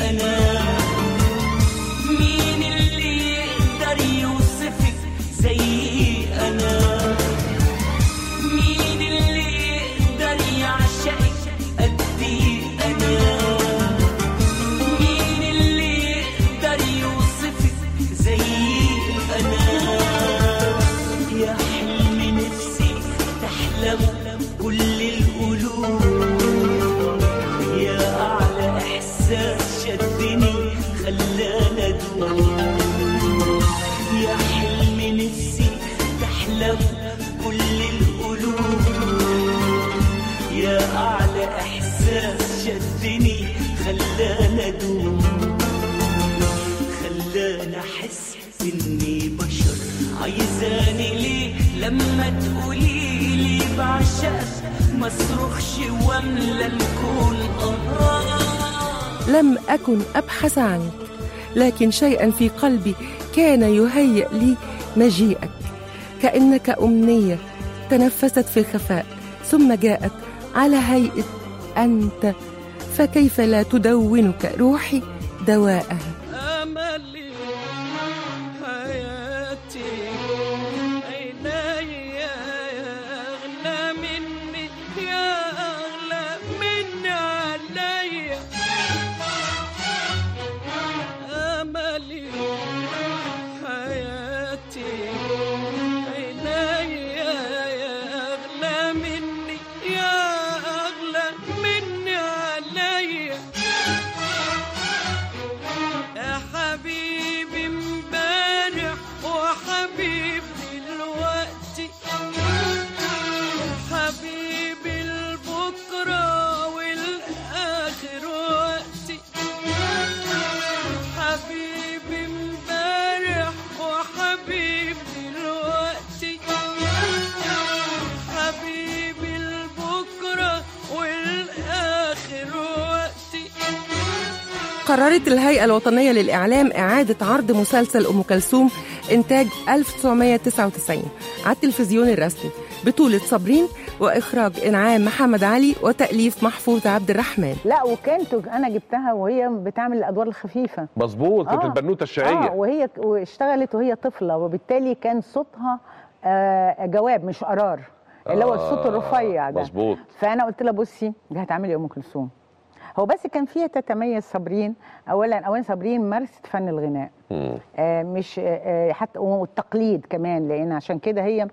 ما صرخش واملى الكون آه. لم أكن أبحث عنك، لكن شيئا في قلبي كان يهيئ لي مجيئك، كأنك أمنية تنفست في الخفاء ثم جاءت على هيئة أنت، فكيف لا تدونك روحي دواءها. أملي حياتي عيني أغلى مني يا أغلى مني عليا. أملي حياتي عيني أغلى مني يا أغلى مني عليا. يا حبيبي امبارح وحبيبي دلوقتي، حبيبي البكرة والآخر وقتي. حبيبي امبارح وحبيبي دلوقتي، حبيبي البكرة والآخر وقتي. قررت الهيئة الوطنية للإعلام إعادة عرض مسلسل أم كلثوم إنتاج ألف وتسعمائة وتسعة وتسعين على التلفزيون الرسمي بطولة صابرين وإخراج إنعام محمد علي وتأليف محفوظ عبد الرحمن. لا وكانت أنا جبتها وهي بتعمل الأدوار الخفيفة مظبوط. كانت آه. البنوتة الشقية آه وهي واشتغلت وهي طفلة، وبالتالي كان صوتها آه جواب مش قرار، اللي هو الصوت الرفيع ده. مظبوط. فأنا قلت لها بصي دي هتعملي أم كلثوم. هو بس كان فيها تتميز صابرين، اولا اولا صابرين مارست فن الغناء آه مش آه حتى والتقليد كمان، لان عشان كده هي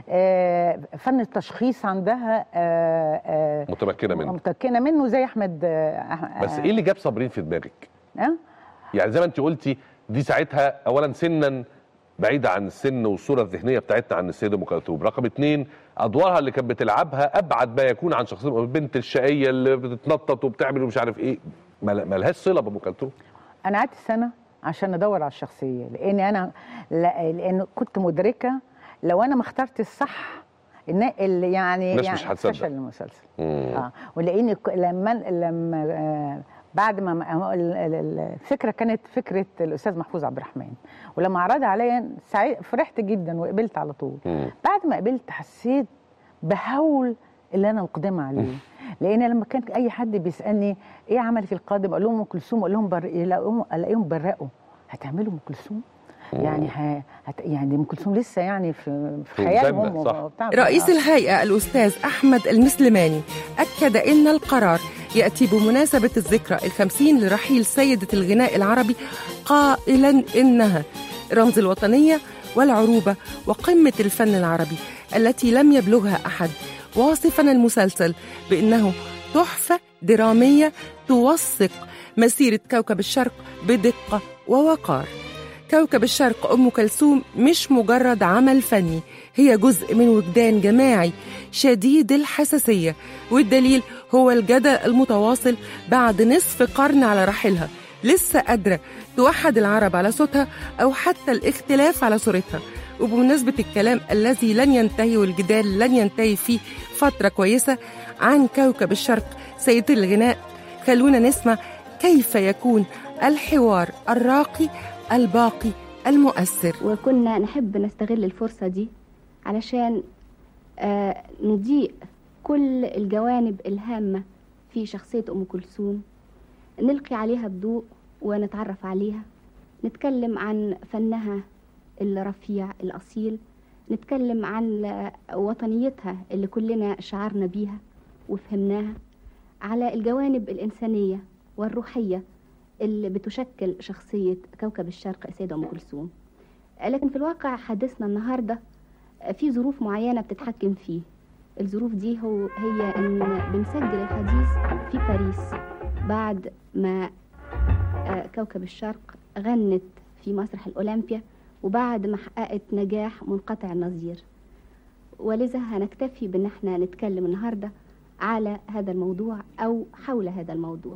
آه فن التشخيص عندها آه آه متمكنه منه متمكنه منه زي احمد آه بس ايه اللي جاب صابرين في دماغك؟ اه يعني زي ما انت قلتي دي ساعتها اولا سنا بعيده عن السن والصوره الذهنيه بتاعتنا عن السيده ام كلثوم، رقم اتنين ادوارها اللي كانت بتلعبها ابعد ما يكون عن شخصيه البنت الشقيه اللي بتتنطط وبتعمل ومش عارف ايه، ما لهاش صله بام كلثوم. انا قعدت سنه عشان ادور على الشخصيه، لان انا لان كنت مدركه لو انا ما اخترت الصح النقل يعني الناس يعني مش هتصدق فشل المسلسل. اه ولاني لما لما آه بعد ما الفكره كانت فكره الاستاذ محفوظ عبد الرحمن، ولما عرضها عليا فرحت جدا وقبلت على طول. مم. بعد ما قبلت حسيت بهول اللي انا مقدمه عليه، لان لما كان اي حد بيسالني ايه عملك القادم اقول لهم ام كلثوم، اقول لهم بر... الاقيهم برقوا هتعملوا ام كلثوم؟ يعني ه... هت... يعني ام كلثوم لسه يعني في, في خيالهم وبتاع. رئيس الهيئه الاستاذ احمد المسلماني اكد ان القرار يأتي بمناسبة الذكرى الخمسين لرحيل سيدة الغناء العربي، قائلا إنها رمز الوطنية والعروبة وقمة الفن العربي التي لم يبلغها أحد، واصفا المسلسل بأنه تحفة درامية توثق مسيرة كوكب الشرق بدقة ووقار. كوكب الشرق أم كلثوم مش مجرد عمل فني، هي جزء من وجدان جماعي شديد الحساسية، والدليل هو الجدل المتواصل بعد نصف قرن على رحيلها، لسه قادرة توحد العرب على صوتها أو حتى الاختلاف على صورتها. وبمناسبة الكلام الذي لن ينتهي والجدال لن ينتهي فيه فترة كويسة عن كوكب الشرق سيدة الغناء، خلونا نسمع كيف يكون الحوار الراقي الباقي المؤثر. وكنا نحب نستغل الفرصة دي علشان آه نضيء كل الجوانب الهامة في شخصية أم كلثوم، نلقي عليها الضوء ونتعرف عليها، نتكلم عن فنها الرفيع الأصيل، نتكلم عن وطنيتها اللي كلنا شعرنا بيها وفهمناها، على الجوانب الإنسانية والروحية اللي بتشكل شخصية كوكب الشرق السيدة أم كلثوم. لكن في الواقع حديثنا النهاردة في ظروف معينة بتتحكم فيه. الظروف دي هو هي أن بنسجل الحديث في باريس بعد ما كوكب الشرق غنت في مسرح الأولمبيا وبعد ما حققت نجاح منقطع النظير، ولذا هنكتفي بأن احنا نتكلم النهاردة على هذا الموضوع أو حول هذا الموضوع.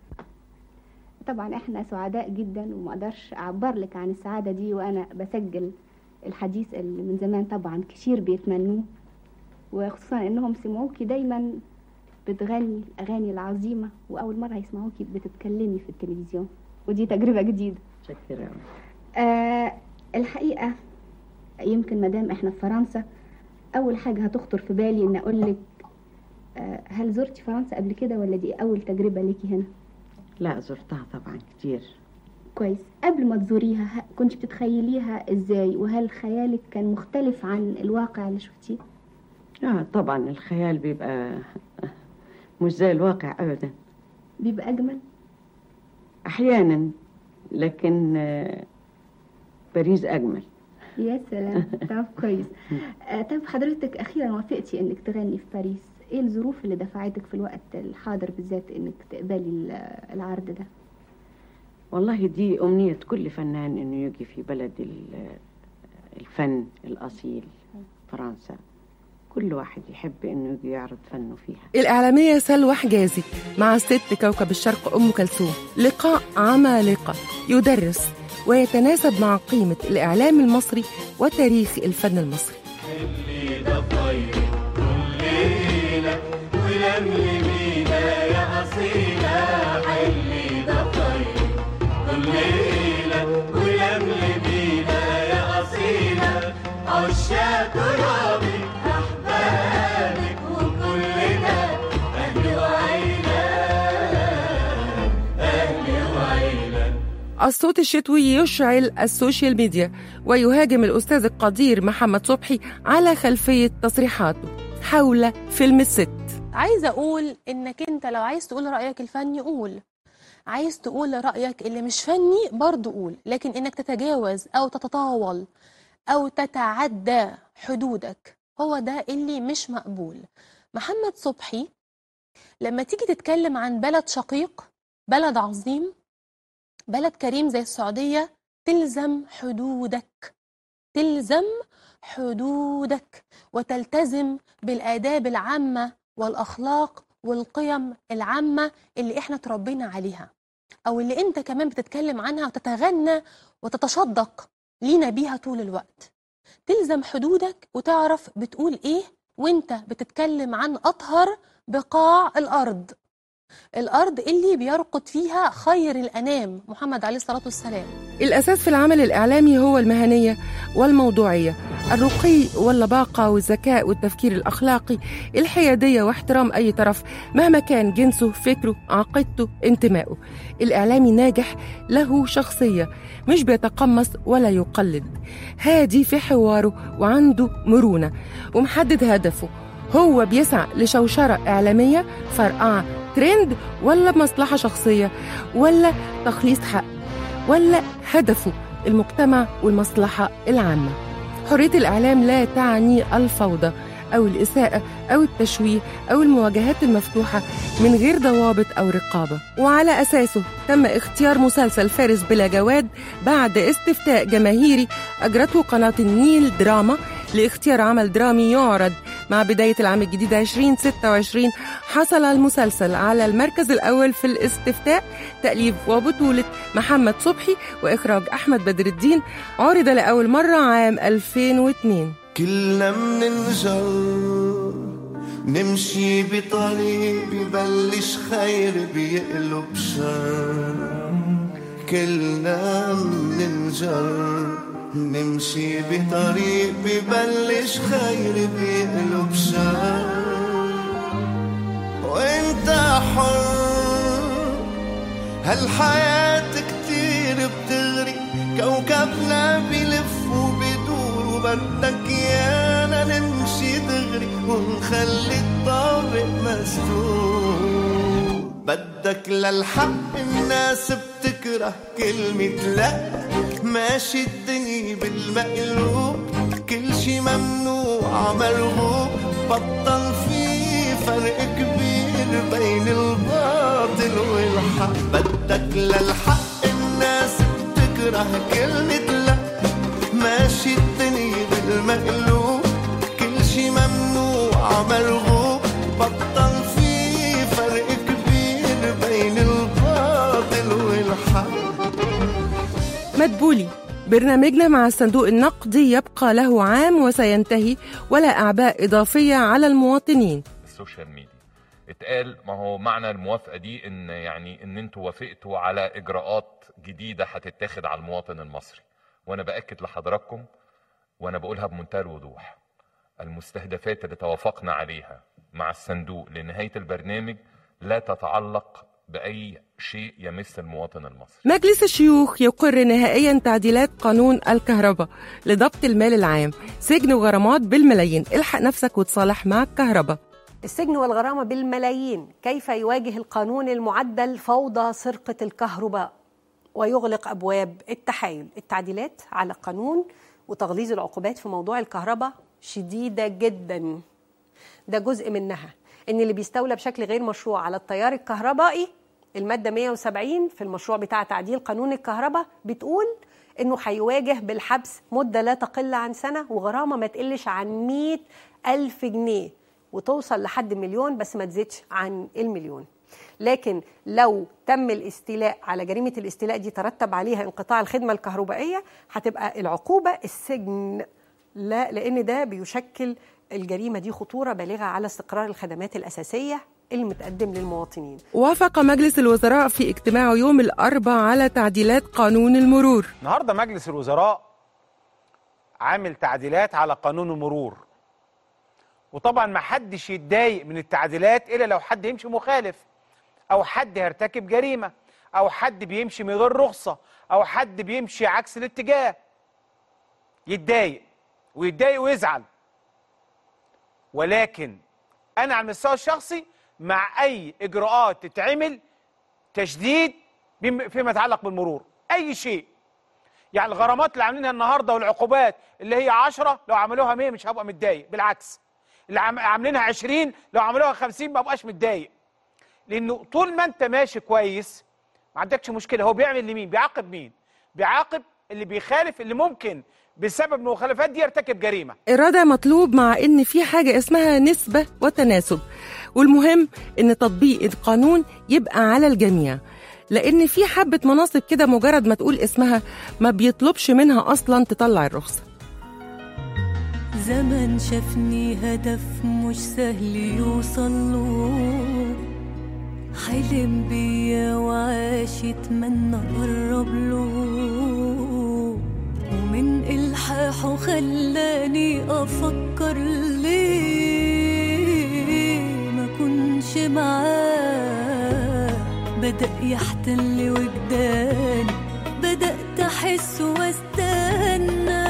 طبعا احنا سعداء جدا وما اقدرش اعبر لك عن السعاده دي وانا بسجل الحديث اللي من زمان طبعا كتير بيتمنوه. وخصوصا انهم سمعوكي دايما بتغني الاغاني العظيمه، واول مره يسمعوكي بتتكلمي في التلفزيون، ودي تجربه جديده. شكرا. آه الحقيقه يمكن مدام احنا في فرنسا، اول حاجه هتخطر في بالي ان اقول لك آه هل زرتي فرنسا قبل كده ولا دي اول تجربه ليكي هنا؟ لا زرتها طبعا كتير. كويس. قبل ما تزوريها كنت بتتخيليها ازاي، وهل خيالك كان مختلف عن الواقع اللي شفتيه؟ اه طبعا الخيال بيبقى مش زي الواقع ابدا. بيبقى اجمل احيانا، لكن باريس اجمل. يا سلام. طب كويس. آه طب حضرتك اخيرا وافقتي انك تغني في باريس، ايه الظروف اللي دفعتك في الوقت الحاضر بالذات انك تقبلي العرض ده؟ والله دي امنية كل فنان انه يجي في بلد الفن الاصيل فرنسا. كل واحد يحب انه يجي يعرض فنه فيها. الإعلامية سلوى حجازي مع ست كوكب الشرق أم كلثوم، لقاء عمالقة يدرس ويتناسب مع قيمة الإعلام المصري وتاريخ الفن المصري. اللي ضفير كل ليلة ولملمينا يا أصيلة، اللي ضفير كل ليلة ولملمينا يا أصيلة، عشاق ترابي أحبابك وكلنا أهل وعيلة، أهل وعيلة. الصوت الشتوي يشعل السوشيال ميديا ويهاجم الأستاذ القدير محمد صبحي على خلفية تصريحاته حول فيلم الست. عايزة أقول إنك أنت لو عايز تقول رأيك الفني قول، عايز تقول رأيك اللي مش فني برضو قول، لكن إنك تتجاوز أو تتطاول أو تتعدى حدودك هو ده اللي مش مقبول. محمد صبحي لما تيجي تتكلم عن بلد شقيق، بلد عظيم، بلد كريم زي السعودية، تلزم حدودك، تلزم حدودك وتلتزم بالآداب العامة والأخلاق والقيم العامة اللي احنا تربينا عليها، أو اللي انت كمان بتتكلم عنها وتتغنى وتتصدق لينا بيها طول الوقت. تلزم حدودك وتعرف بتقول ايه وانت بتتكلم عن أطهر بقاع الأرض، الأرض اللي بيرقد فيها خير الأنام محمد عليه الصلاة والسلام. الأساس في العمل الإعلامي هو المهنية والموضوعية، الرقي واللباقة والذكاء والتفكير الأخلاقي، الحيادية واحترام أي طرف مهما كان جنسه، فكره، عقيدته، انتمائه. الإعلامي ناجح له شخصية، مش بيتقمص ولا يقلد، هادي في حواره وعنده مرونة ومحدد هدفه. هو بيسعى لشوشرة إعلامية فرقعة ترند، ولا بمصلحة شخصية، ولا تخليص حق، ولا هدفه المجتمع والمصلحة العامة. حرية الإعلام لا تعني الفوضى أو الإساءة أو التشويه أو المواجهات المفتوحة من غير ضوابط أو رقابة. وعلى أساسه تم اختيار مسلسل فارس بلا جواد بعد استفتاء جماهيري أجرته قناة النيل دراما لاختيار عمل درامي يعرض مع بداية العام الجديد عشرين ستة وعشرين. حصل المسلسل على المركز الأول في الاستفتاء، تأليف وبطولة محمد صبحي وإخراج أحمد بدر الدين. عرض لأول مرة عام ألفين واثنين. كلنا مننجر نمشي بطريق ببلش خير بيقلب شر، كلنا مننجر نمشي بطريق ببلش خير بيقلب شر، وانت حر. هالحياة كتير بتغري، كوكبنا بيلف وبيدور، وبدك يانا نمشي دغري ونخلي الطابق مستور. بدك للحق الناس بتكره كلمة لا، ماشي الدنيا بالمقلوب، كل شي ممنوع مرغوب، بطل في فرق كبير بين الباطل والحق. بدك للحق الناس بتكره كلمة لا، ماشي الدنيا بالمقلوب، كل شي ممنوع مرغوب، بطل في فرق كبير بين الباطل والحق. مدبولي برنامجنا مع الصندوق النقدي يبقى له عام وسينتهي، ولا أعباء إضافية على المواطنين. السوشيال ميديا اتقال، ما هو معنى الموافقة دي ان يعني ان انتوا وافقتوا على اجراءات جديدة هتتاخد على المواطن المصري، وانا بأكد لحضراتكم وانا بقولها بمنتهى الوضوح، المستهدفات اللي توافقنا عليها مع الصندوق لنهاية البرنامج لا تتعلق بأي شيء يمس المواطن المصري. مجلس الشيوخ يقر نهائيا تعديلات قانون الكهرباء لضبط المال العام، سجن وغرامات بالملايين، الحق نفسك وتصالح مع الكهرباء. السجن والغرامة بالملايين، كيف يواجه القانون المعدل فوضى سرقة الكهرباء ويغلق أبواب التحايل. التعديلات على القانون وتغليظ العقوبات في موضوع الكهرباء شديدة جدا، ده جزء منها إن اللي بيستولى بشكل غير مشروع على التيار الكهربائي، المادة مئة وسبعين في المشروع بتاع تعديل قانون الكهرباء بتقول إنه هيواجه بالحبس مدة لا تقل عن سنة وغرامة ما تقلش عن مئة ألف جنيه وتوصل لحد مليون، بس ما تزيدش عن المليون. لكن لو تم الاستيلاء على جريمة الاستيلاء دي ترتب عليها انقطاع الخدمة الكهربائية، هتبقى العقوبة السجن، لا لأن ده بيشكل الجريمة دي خطورة بالغة على استقرار الخدمات الأساسية المتقدم للمواطنين. وافق مجلس الوزراء في اجتماعه يوم الأربعاء على تعديلات قانون المرور. النهارده مجلس الوزراء عامل تعديلات على قانون المرور، وطبعا ما حدش يتضايق من التعديلات إلا لو حد يمشي مخالف، أو حد يرتكب جريمة، أو حد بيمشي من غير رخصة، أو حد بيمشي عكس الاتجاه، يتضايق ويتضايق ويزعل. ولكن أنا على المستوى الشخصي مع أي إجراءات تتعمل تشديد فيما يتعلق بالمرور، أي شيء. يعني الغرامات اللي عاملينها النهارده والعقوبات اللي هي عشرة لو عملوها مية مش هبقى متضايق، بالعكس اللي عاملينها عشرين لو عملوها خمسين ما بقاش متضايق، لأنه طول ما أنت ماشي كويس ما عندكش مشكلة. هو بيعمل لمين؟ بيعاقب مين؟ بيعاقب اللي بيخالف، اللي ممكن بسبب المخالفات دي يرتكب جريمة. الردع مطلوب، مع ان في حاجة اسمها نسبة وتناسب، والمهم ان تطبيق القانون يبقى على الجميع، لان في حبة مناصب كده مجرد ما تقول اسمها ما بيطلبش منها اصلا تطلع الرخصة. زمن شافني هدف مش سهل يوصله، حلم بيا وعاش يتمنى اقرب له، ومن الحاحه خلاني افكر ليه ما كنش معاه، بدأ يحتل وجداني، بدأت احس واستنى،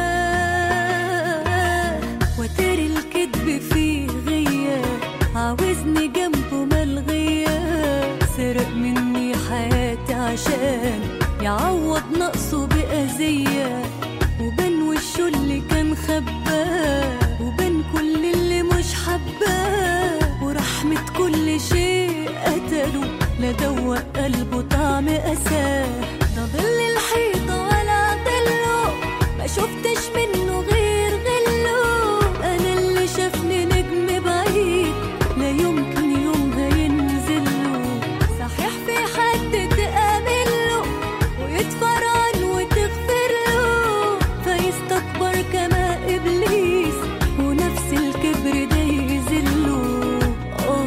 وتري الكذب فيه غياب، عاوزني جنبه ملغية، سرق مني حياتي عشان يعوض نقصه بأذية، وبين وشه اللي كان خباه، وبين كل اللي مش حباه، ورحمة كل شيء قتله، لا دوق قلبه طعم أساه، ده ظل الحيطة ولا ضله، ما شفتش منه غير غله، أنا اللي شافني نجم بعيد لا يمكن يوم هينزله، صحيح في حد تقابله ويتفرعن وتغفر له، فيستكبر كما إبليس ونفس الكبر ده يذله. آه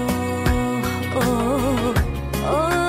آه آه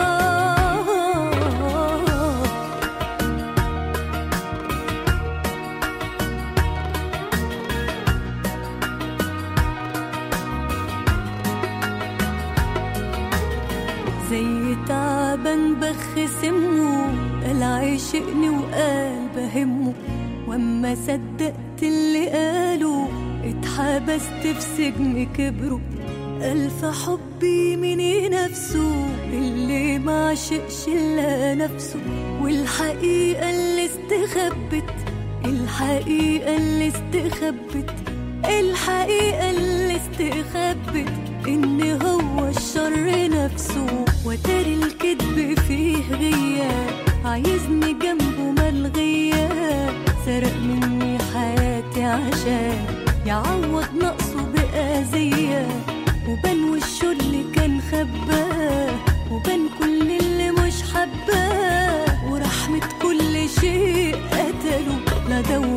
زي تعبان بخ سمه، قال عاشقني وقال بهمه، واما صدقت اللي قاله اتحبست في سجن كبره، قال في حبي من نفسه اللي ما عشقش الا نفسه، والحقيقة اللي استخبت، الحقيقة اللي استخبت، الحقيقة اللي استخبت، إن هو الشر نفسه، وتري الكذب فيه غياب، عايزني جنبه ملغية، سرق مني حياتي عشان يعوض نقصه بأذية، وبين وشه اللي كان خباه، وبين كل اللي مش حباه، ورحمة كل شيء قتله،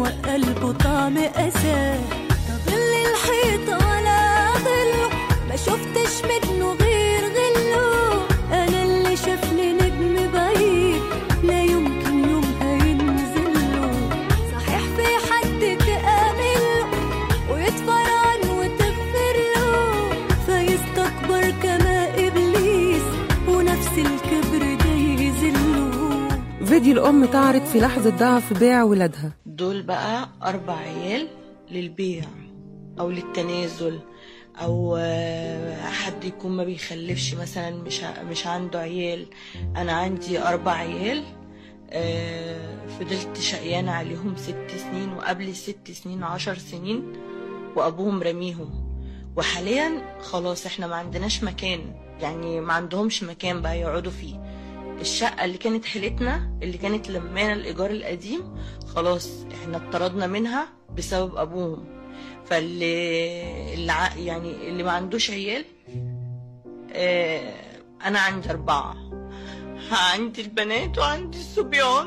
قلبه طعم أساه ظل الحيطة ولا ظله ما شفتش منه غير غله أنا اللي شافني نجم بعيد لا يمكن يوم هينزله صحيح في حد تآمله ويتفرعن وتغفر له فيستكبر كما إبليس ونفس الكبر ده يذله. فيديو الأم تعرض في لحظة ضعف بيع ولادها. دول بقى أربع عيال للبيع أو للتنازل أو حد يكون ما بيخلفش مثلا مش مش عنده عيال. أنا عندي أربع عيال فضلت شقيانة عليهم ست سنين وقبل الست سنين عشر سنين وأبوهم رميهم وحاليا خلاص احنا ما عندناش مكان يعني ما عندهمش مكان بقى يقعدوا فيه. الشقة اللي كانت حيلتنا اللي كانت لمانا الإيجار القديم خلاص احنا اتطردنا منها بسبب أبوهم. فاللي اللي يعني اللي ما عندوش عيال اه أنا عندي أربعة عندي البنات وعندي الصبيان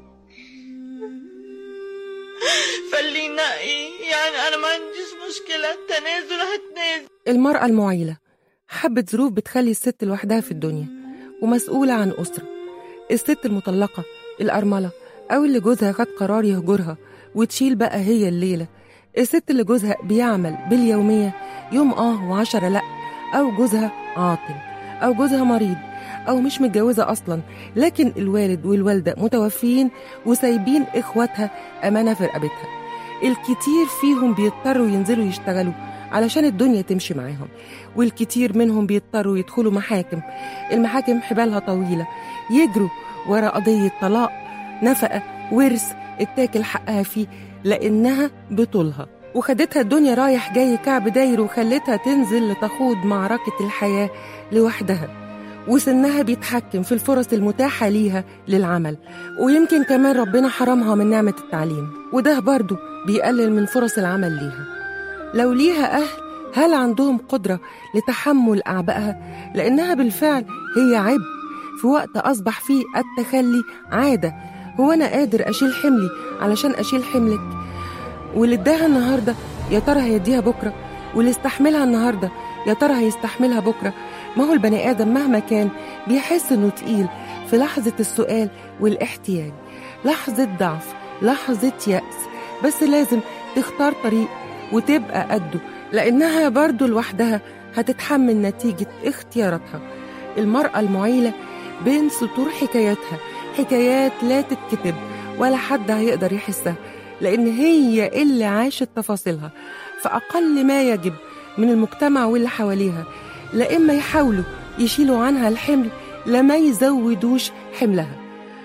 فاللي ينقي يعني أنا ما عنديش مشكلة التنازل هتنازل. المرأة المعيلة حبة ظروف بتخلي الست لوحدها في الدنيا ومسؤولة عن أسرة. الست المطلقة الأرملة أو اللي جوزها خد قرار يهجرها وتشيل بقى هي الليلة. الست اللي جوزها بيعمل باليومية يوم آه وعشرة لأ أو جوزها عاطل أو جوزها مريض أو مش متجوزة أصلا لكن الوالد والوالدة متوفيين وسايبين إخواتها أمانة في رقبتها. الكتير فيهم بيضطروا ينزلوا يشتغلوا علشان الدنيا تمشي معاهم والكتير منهم بيضطروا يدخلوا محاكم. المحاكم حبالها طويلة يجروا ورا قضية طلاق نفقة ورث اتاكل حقها فيه لأنها بطولها وخدتها الدنيا رايح جاي كعب داير وخلتها تنزل لتخوض معركة الحياة لوحدها وسنها بيتحكم في الفرص المتاحة ليها للعمل ويمكن كمان ربنا حرمها من نعمة التعليم وده برضو بيقلل من فرص العمل ليها. لو ليها أهل هل عندهم قدرة لتحمل أعبائها لأنها بالفعل هي عبء في وقت أصبح فيه التخلي عادة. هو أنا قادر أشيل حملي علشان أشيل حملك واللي اداها النهاردة يا ترى هيديها بكرة واللي استحملها النهاردة يا ترى هيستحملها بكرة. ما هو البني آدم مهما كان بيحس إنه تقيل في لحظة السؤال والاحتياج لحظة ضعف لحظة يأس بس لازم تختار طريق وتبقى قده لأنها برضو لوحدها هتتحمل نتيجة اختياراتها. المرأة المعيلة بين سطور حكاياتها حكايات لا تتكتب ولا حد هيقدر يحسها لأن هي اللي عاشت تفاصيلها. فأقل ما يجب من المجتمع واللي حواليها لا إما يحاولوا يشيلوا عنها الحمل لما يزودوش حملها.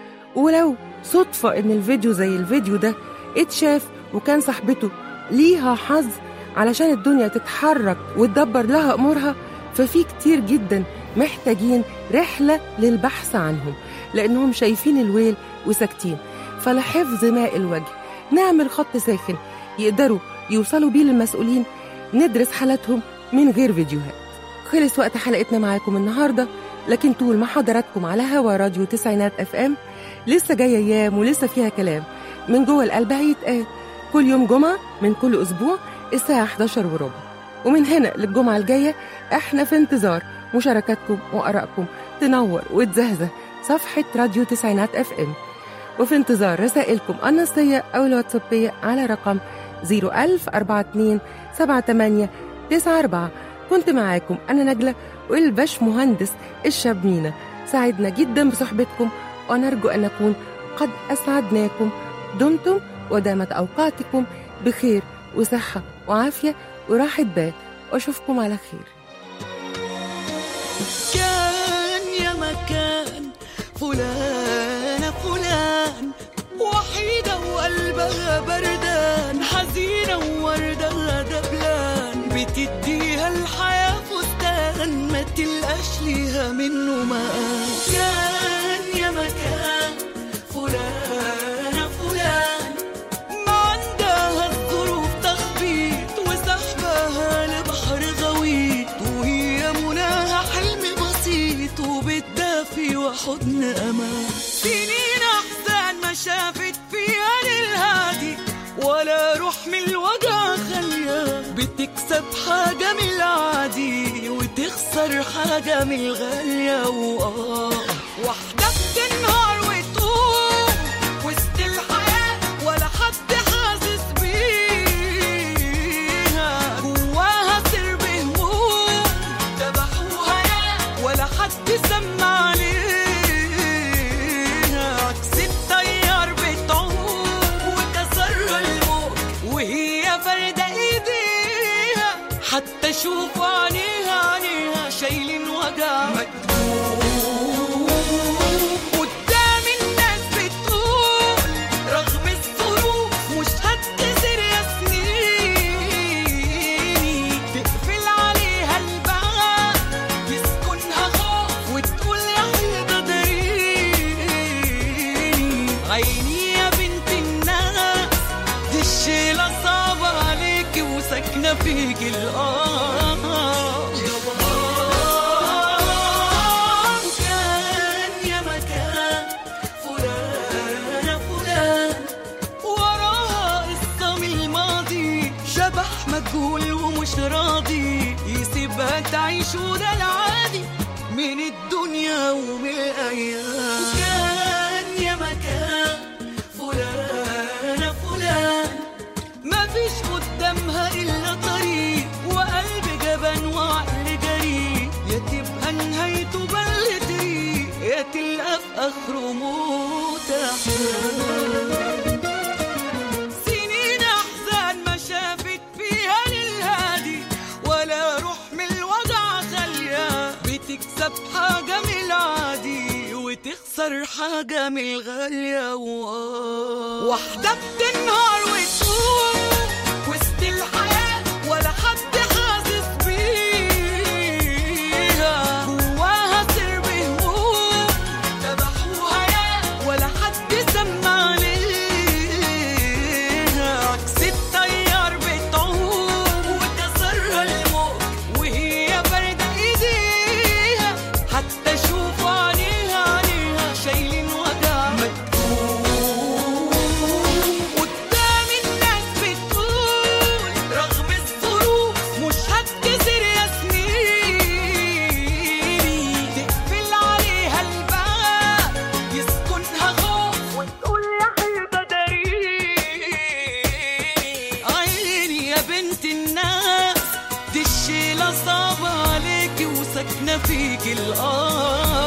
ولو صدفة إن الفيديو زي الفيديو ده اتشاف وكان صاحبته ليها حظ علشان الدنيا تتحرك وتدبر لها أمورها ففي كتير جدا محتاجين رحلة للبحث عنهم لأنهم شايفين الويل وساكتين. فلحفظ ماء الوجه نعمل خط ساخن يقدروا يوصلوا بيه للمسؤولين ندرس حالاتهم من غير فيديوهات. خلص وقت حلقتنا معاكم النهاردة لكن طول ما حضراتكم على هوا راديو تسعينات اف ام لسه جاية ايام ولسه فيها كلام من جوه القلب هيتقال كل يوم جمعة من كل أسبوع الساعة حداشر وربع. ومن هنا للجمعة الجاية احنا في انتظار مشاركاتكم وآرائكم تنور وتزهزه صفحة راديو تسعينات اف ام وفي انتظار رسائلكم النصية أو الواتسابية على رقم صفر ألف أربعة اتنين سبعة تمانية تسعة أربعة. كنت معاكم أنا نجلة والباش مهندس الشاب مينا. سعدنا جدا بصحبتكم ونرجو أن نكون قد أسعدناكم. دمتم ودامت أوقاتكم بخير وصحة وعافية وراحة بال وأشوفكم على خير. كان يا مكان فلانة فلان وحيدة وقلبها بردان حزينة ووردها دبلان بتديها الحياة فستان ما تلقاش ليها منه مقام. كان يا مكان فلانة فلان ما عندها الظروف تخبيط وسحبها لبحر غويط وهي مناها حلم بسيط وبتدافي وحضن أمان. سنين أحزان ما شافت فيها للهادي روح من الوجع خالية، بتكسب حاجة من العادي وتخسر حاجة من الغالية. وآه واحدة بتنهار وتقوم وسط الحياة ولا حد حاسس بيها، جواها سر بهموم ذبحوها ولا حد سمع عليها. عكس التيار بتعوم وكسر الموج وهي فردة ايديها، حتى شوفوا عينيها عينيها شايلين وجع مكتوب قدام الناس بتقول رغم الظروف مش هتكسر يا سنيني، تقفل عليها الباب يسكنها خوف وتقول يا حيطة داريني. عيني يا بنت الناس دي الشيلة صعبة عليكي وساكنة فيكي الآه. كان يا مكان فلانة فلان وراها قصة من الماضي، شبح مجهول ومش راضي يسيبها تعيش وده العادي من الدنيا ومن الأيام. كان يا مكان فلانة فلان مفيش قدامها إلا طريق وقلب جبان وعقل جريء، يا تبقى نهايته بلدي يا تلقى في آخره موت أحزان. سنين أحزان ما شافت فيها للهادي ولا روح من الوجع خالية، بتكسب حاجة من العادي وتخسر حاجة من الغالية. واحدة بتنهار وتقوم وسط الحياة ولا حد حاسس بيها، جواها سر بهموم ذبحوها ولا حد سمع عليها. عكس التيار بتعوم وكسرها الموج وهي فردة ايديها، حتى شوفوا عينيها عينيها شايلين وجع مكتوب قدام الناس بتقول رغم الظروف مش هتكسر يا سنيني، تقفل عليها الباب يسكنها خوف وتقول يا حيطة داريني. عيني يا بنت الناس دي الشيلة صعبة عليكي وساكنة فيكي الآه.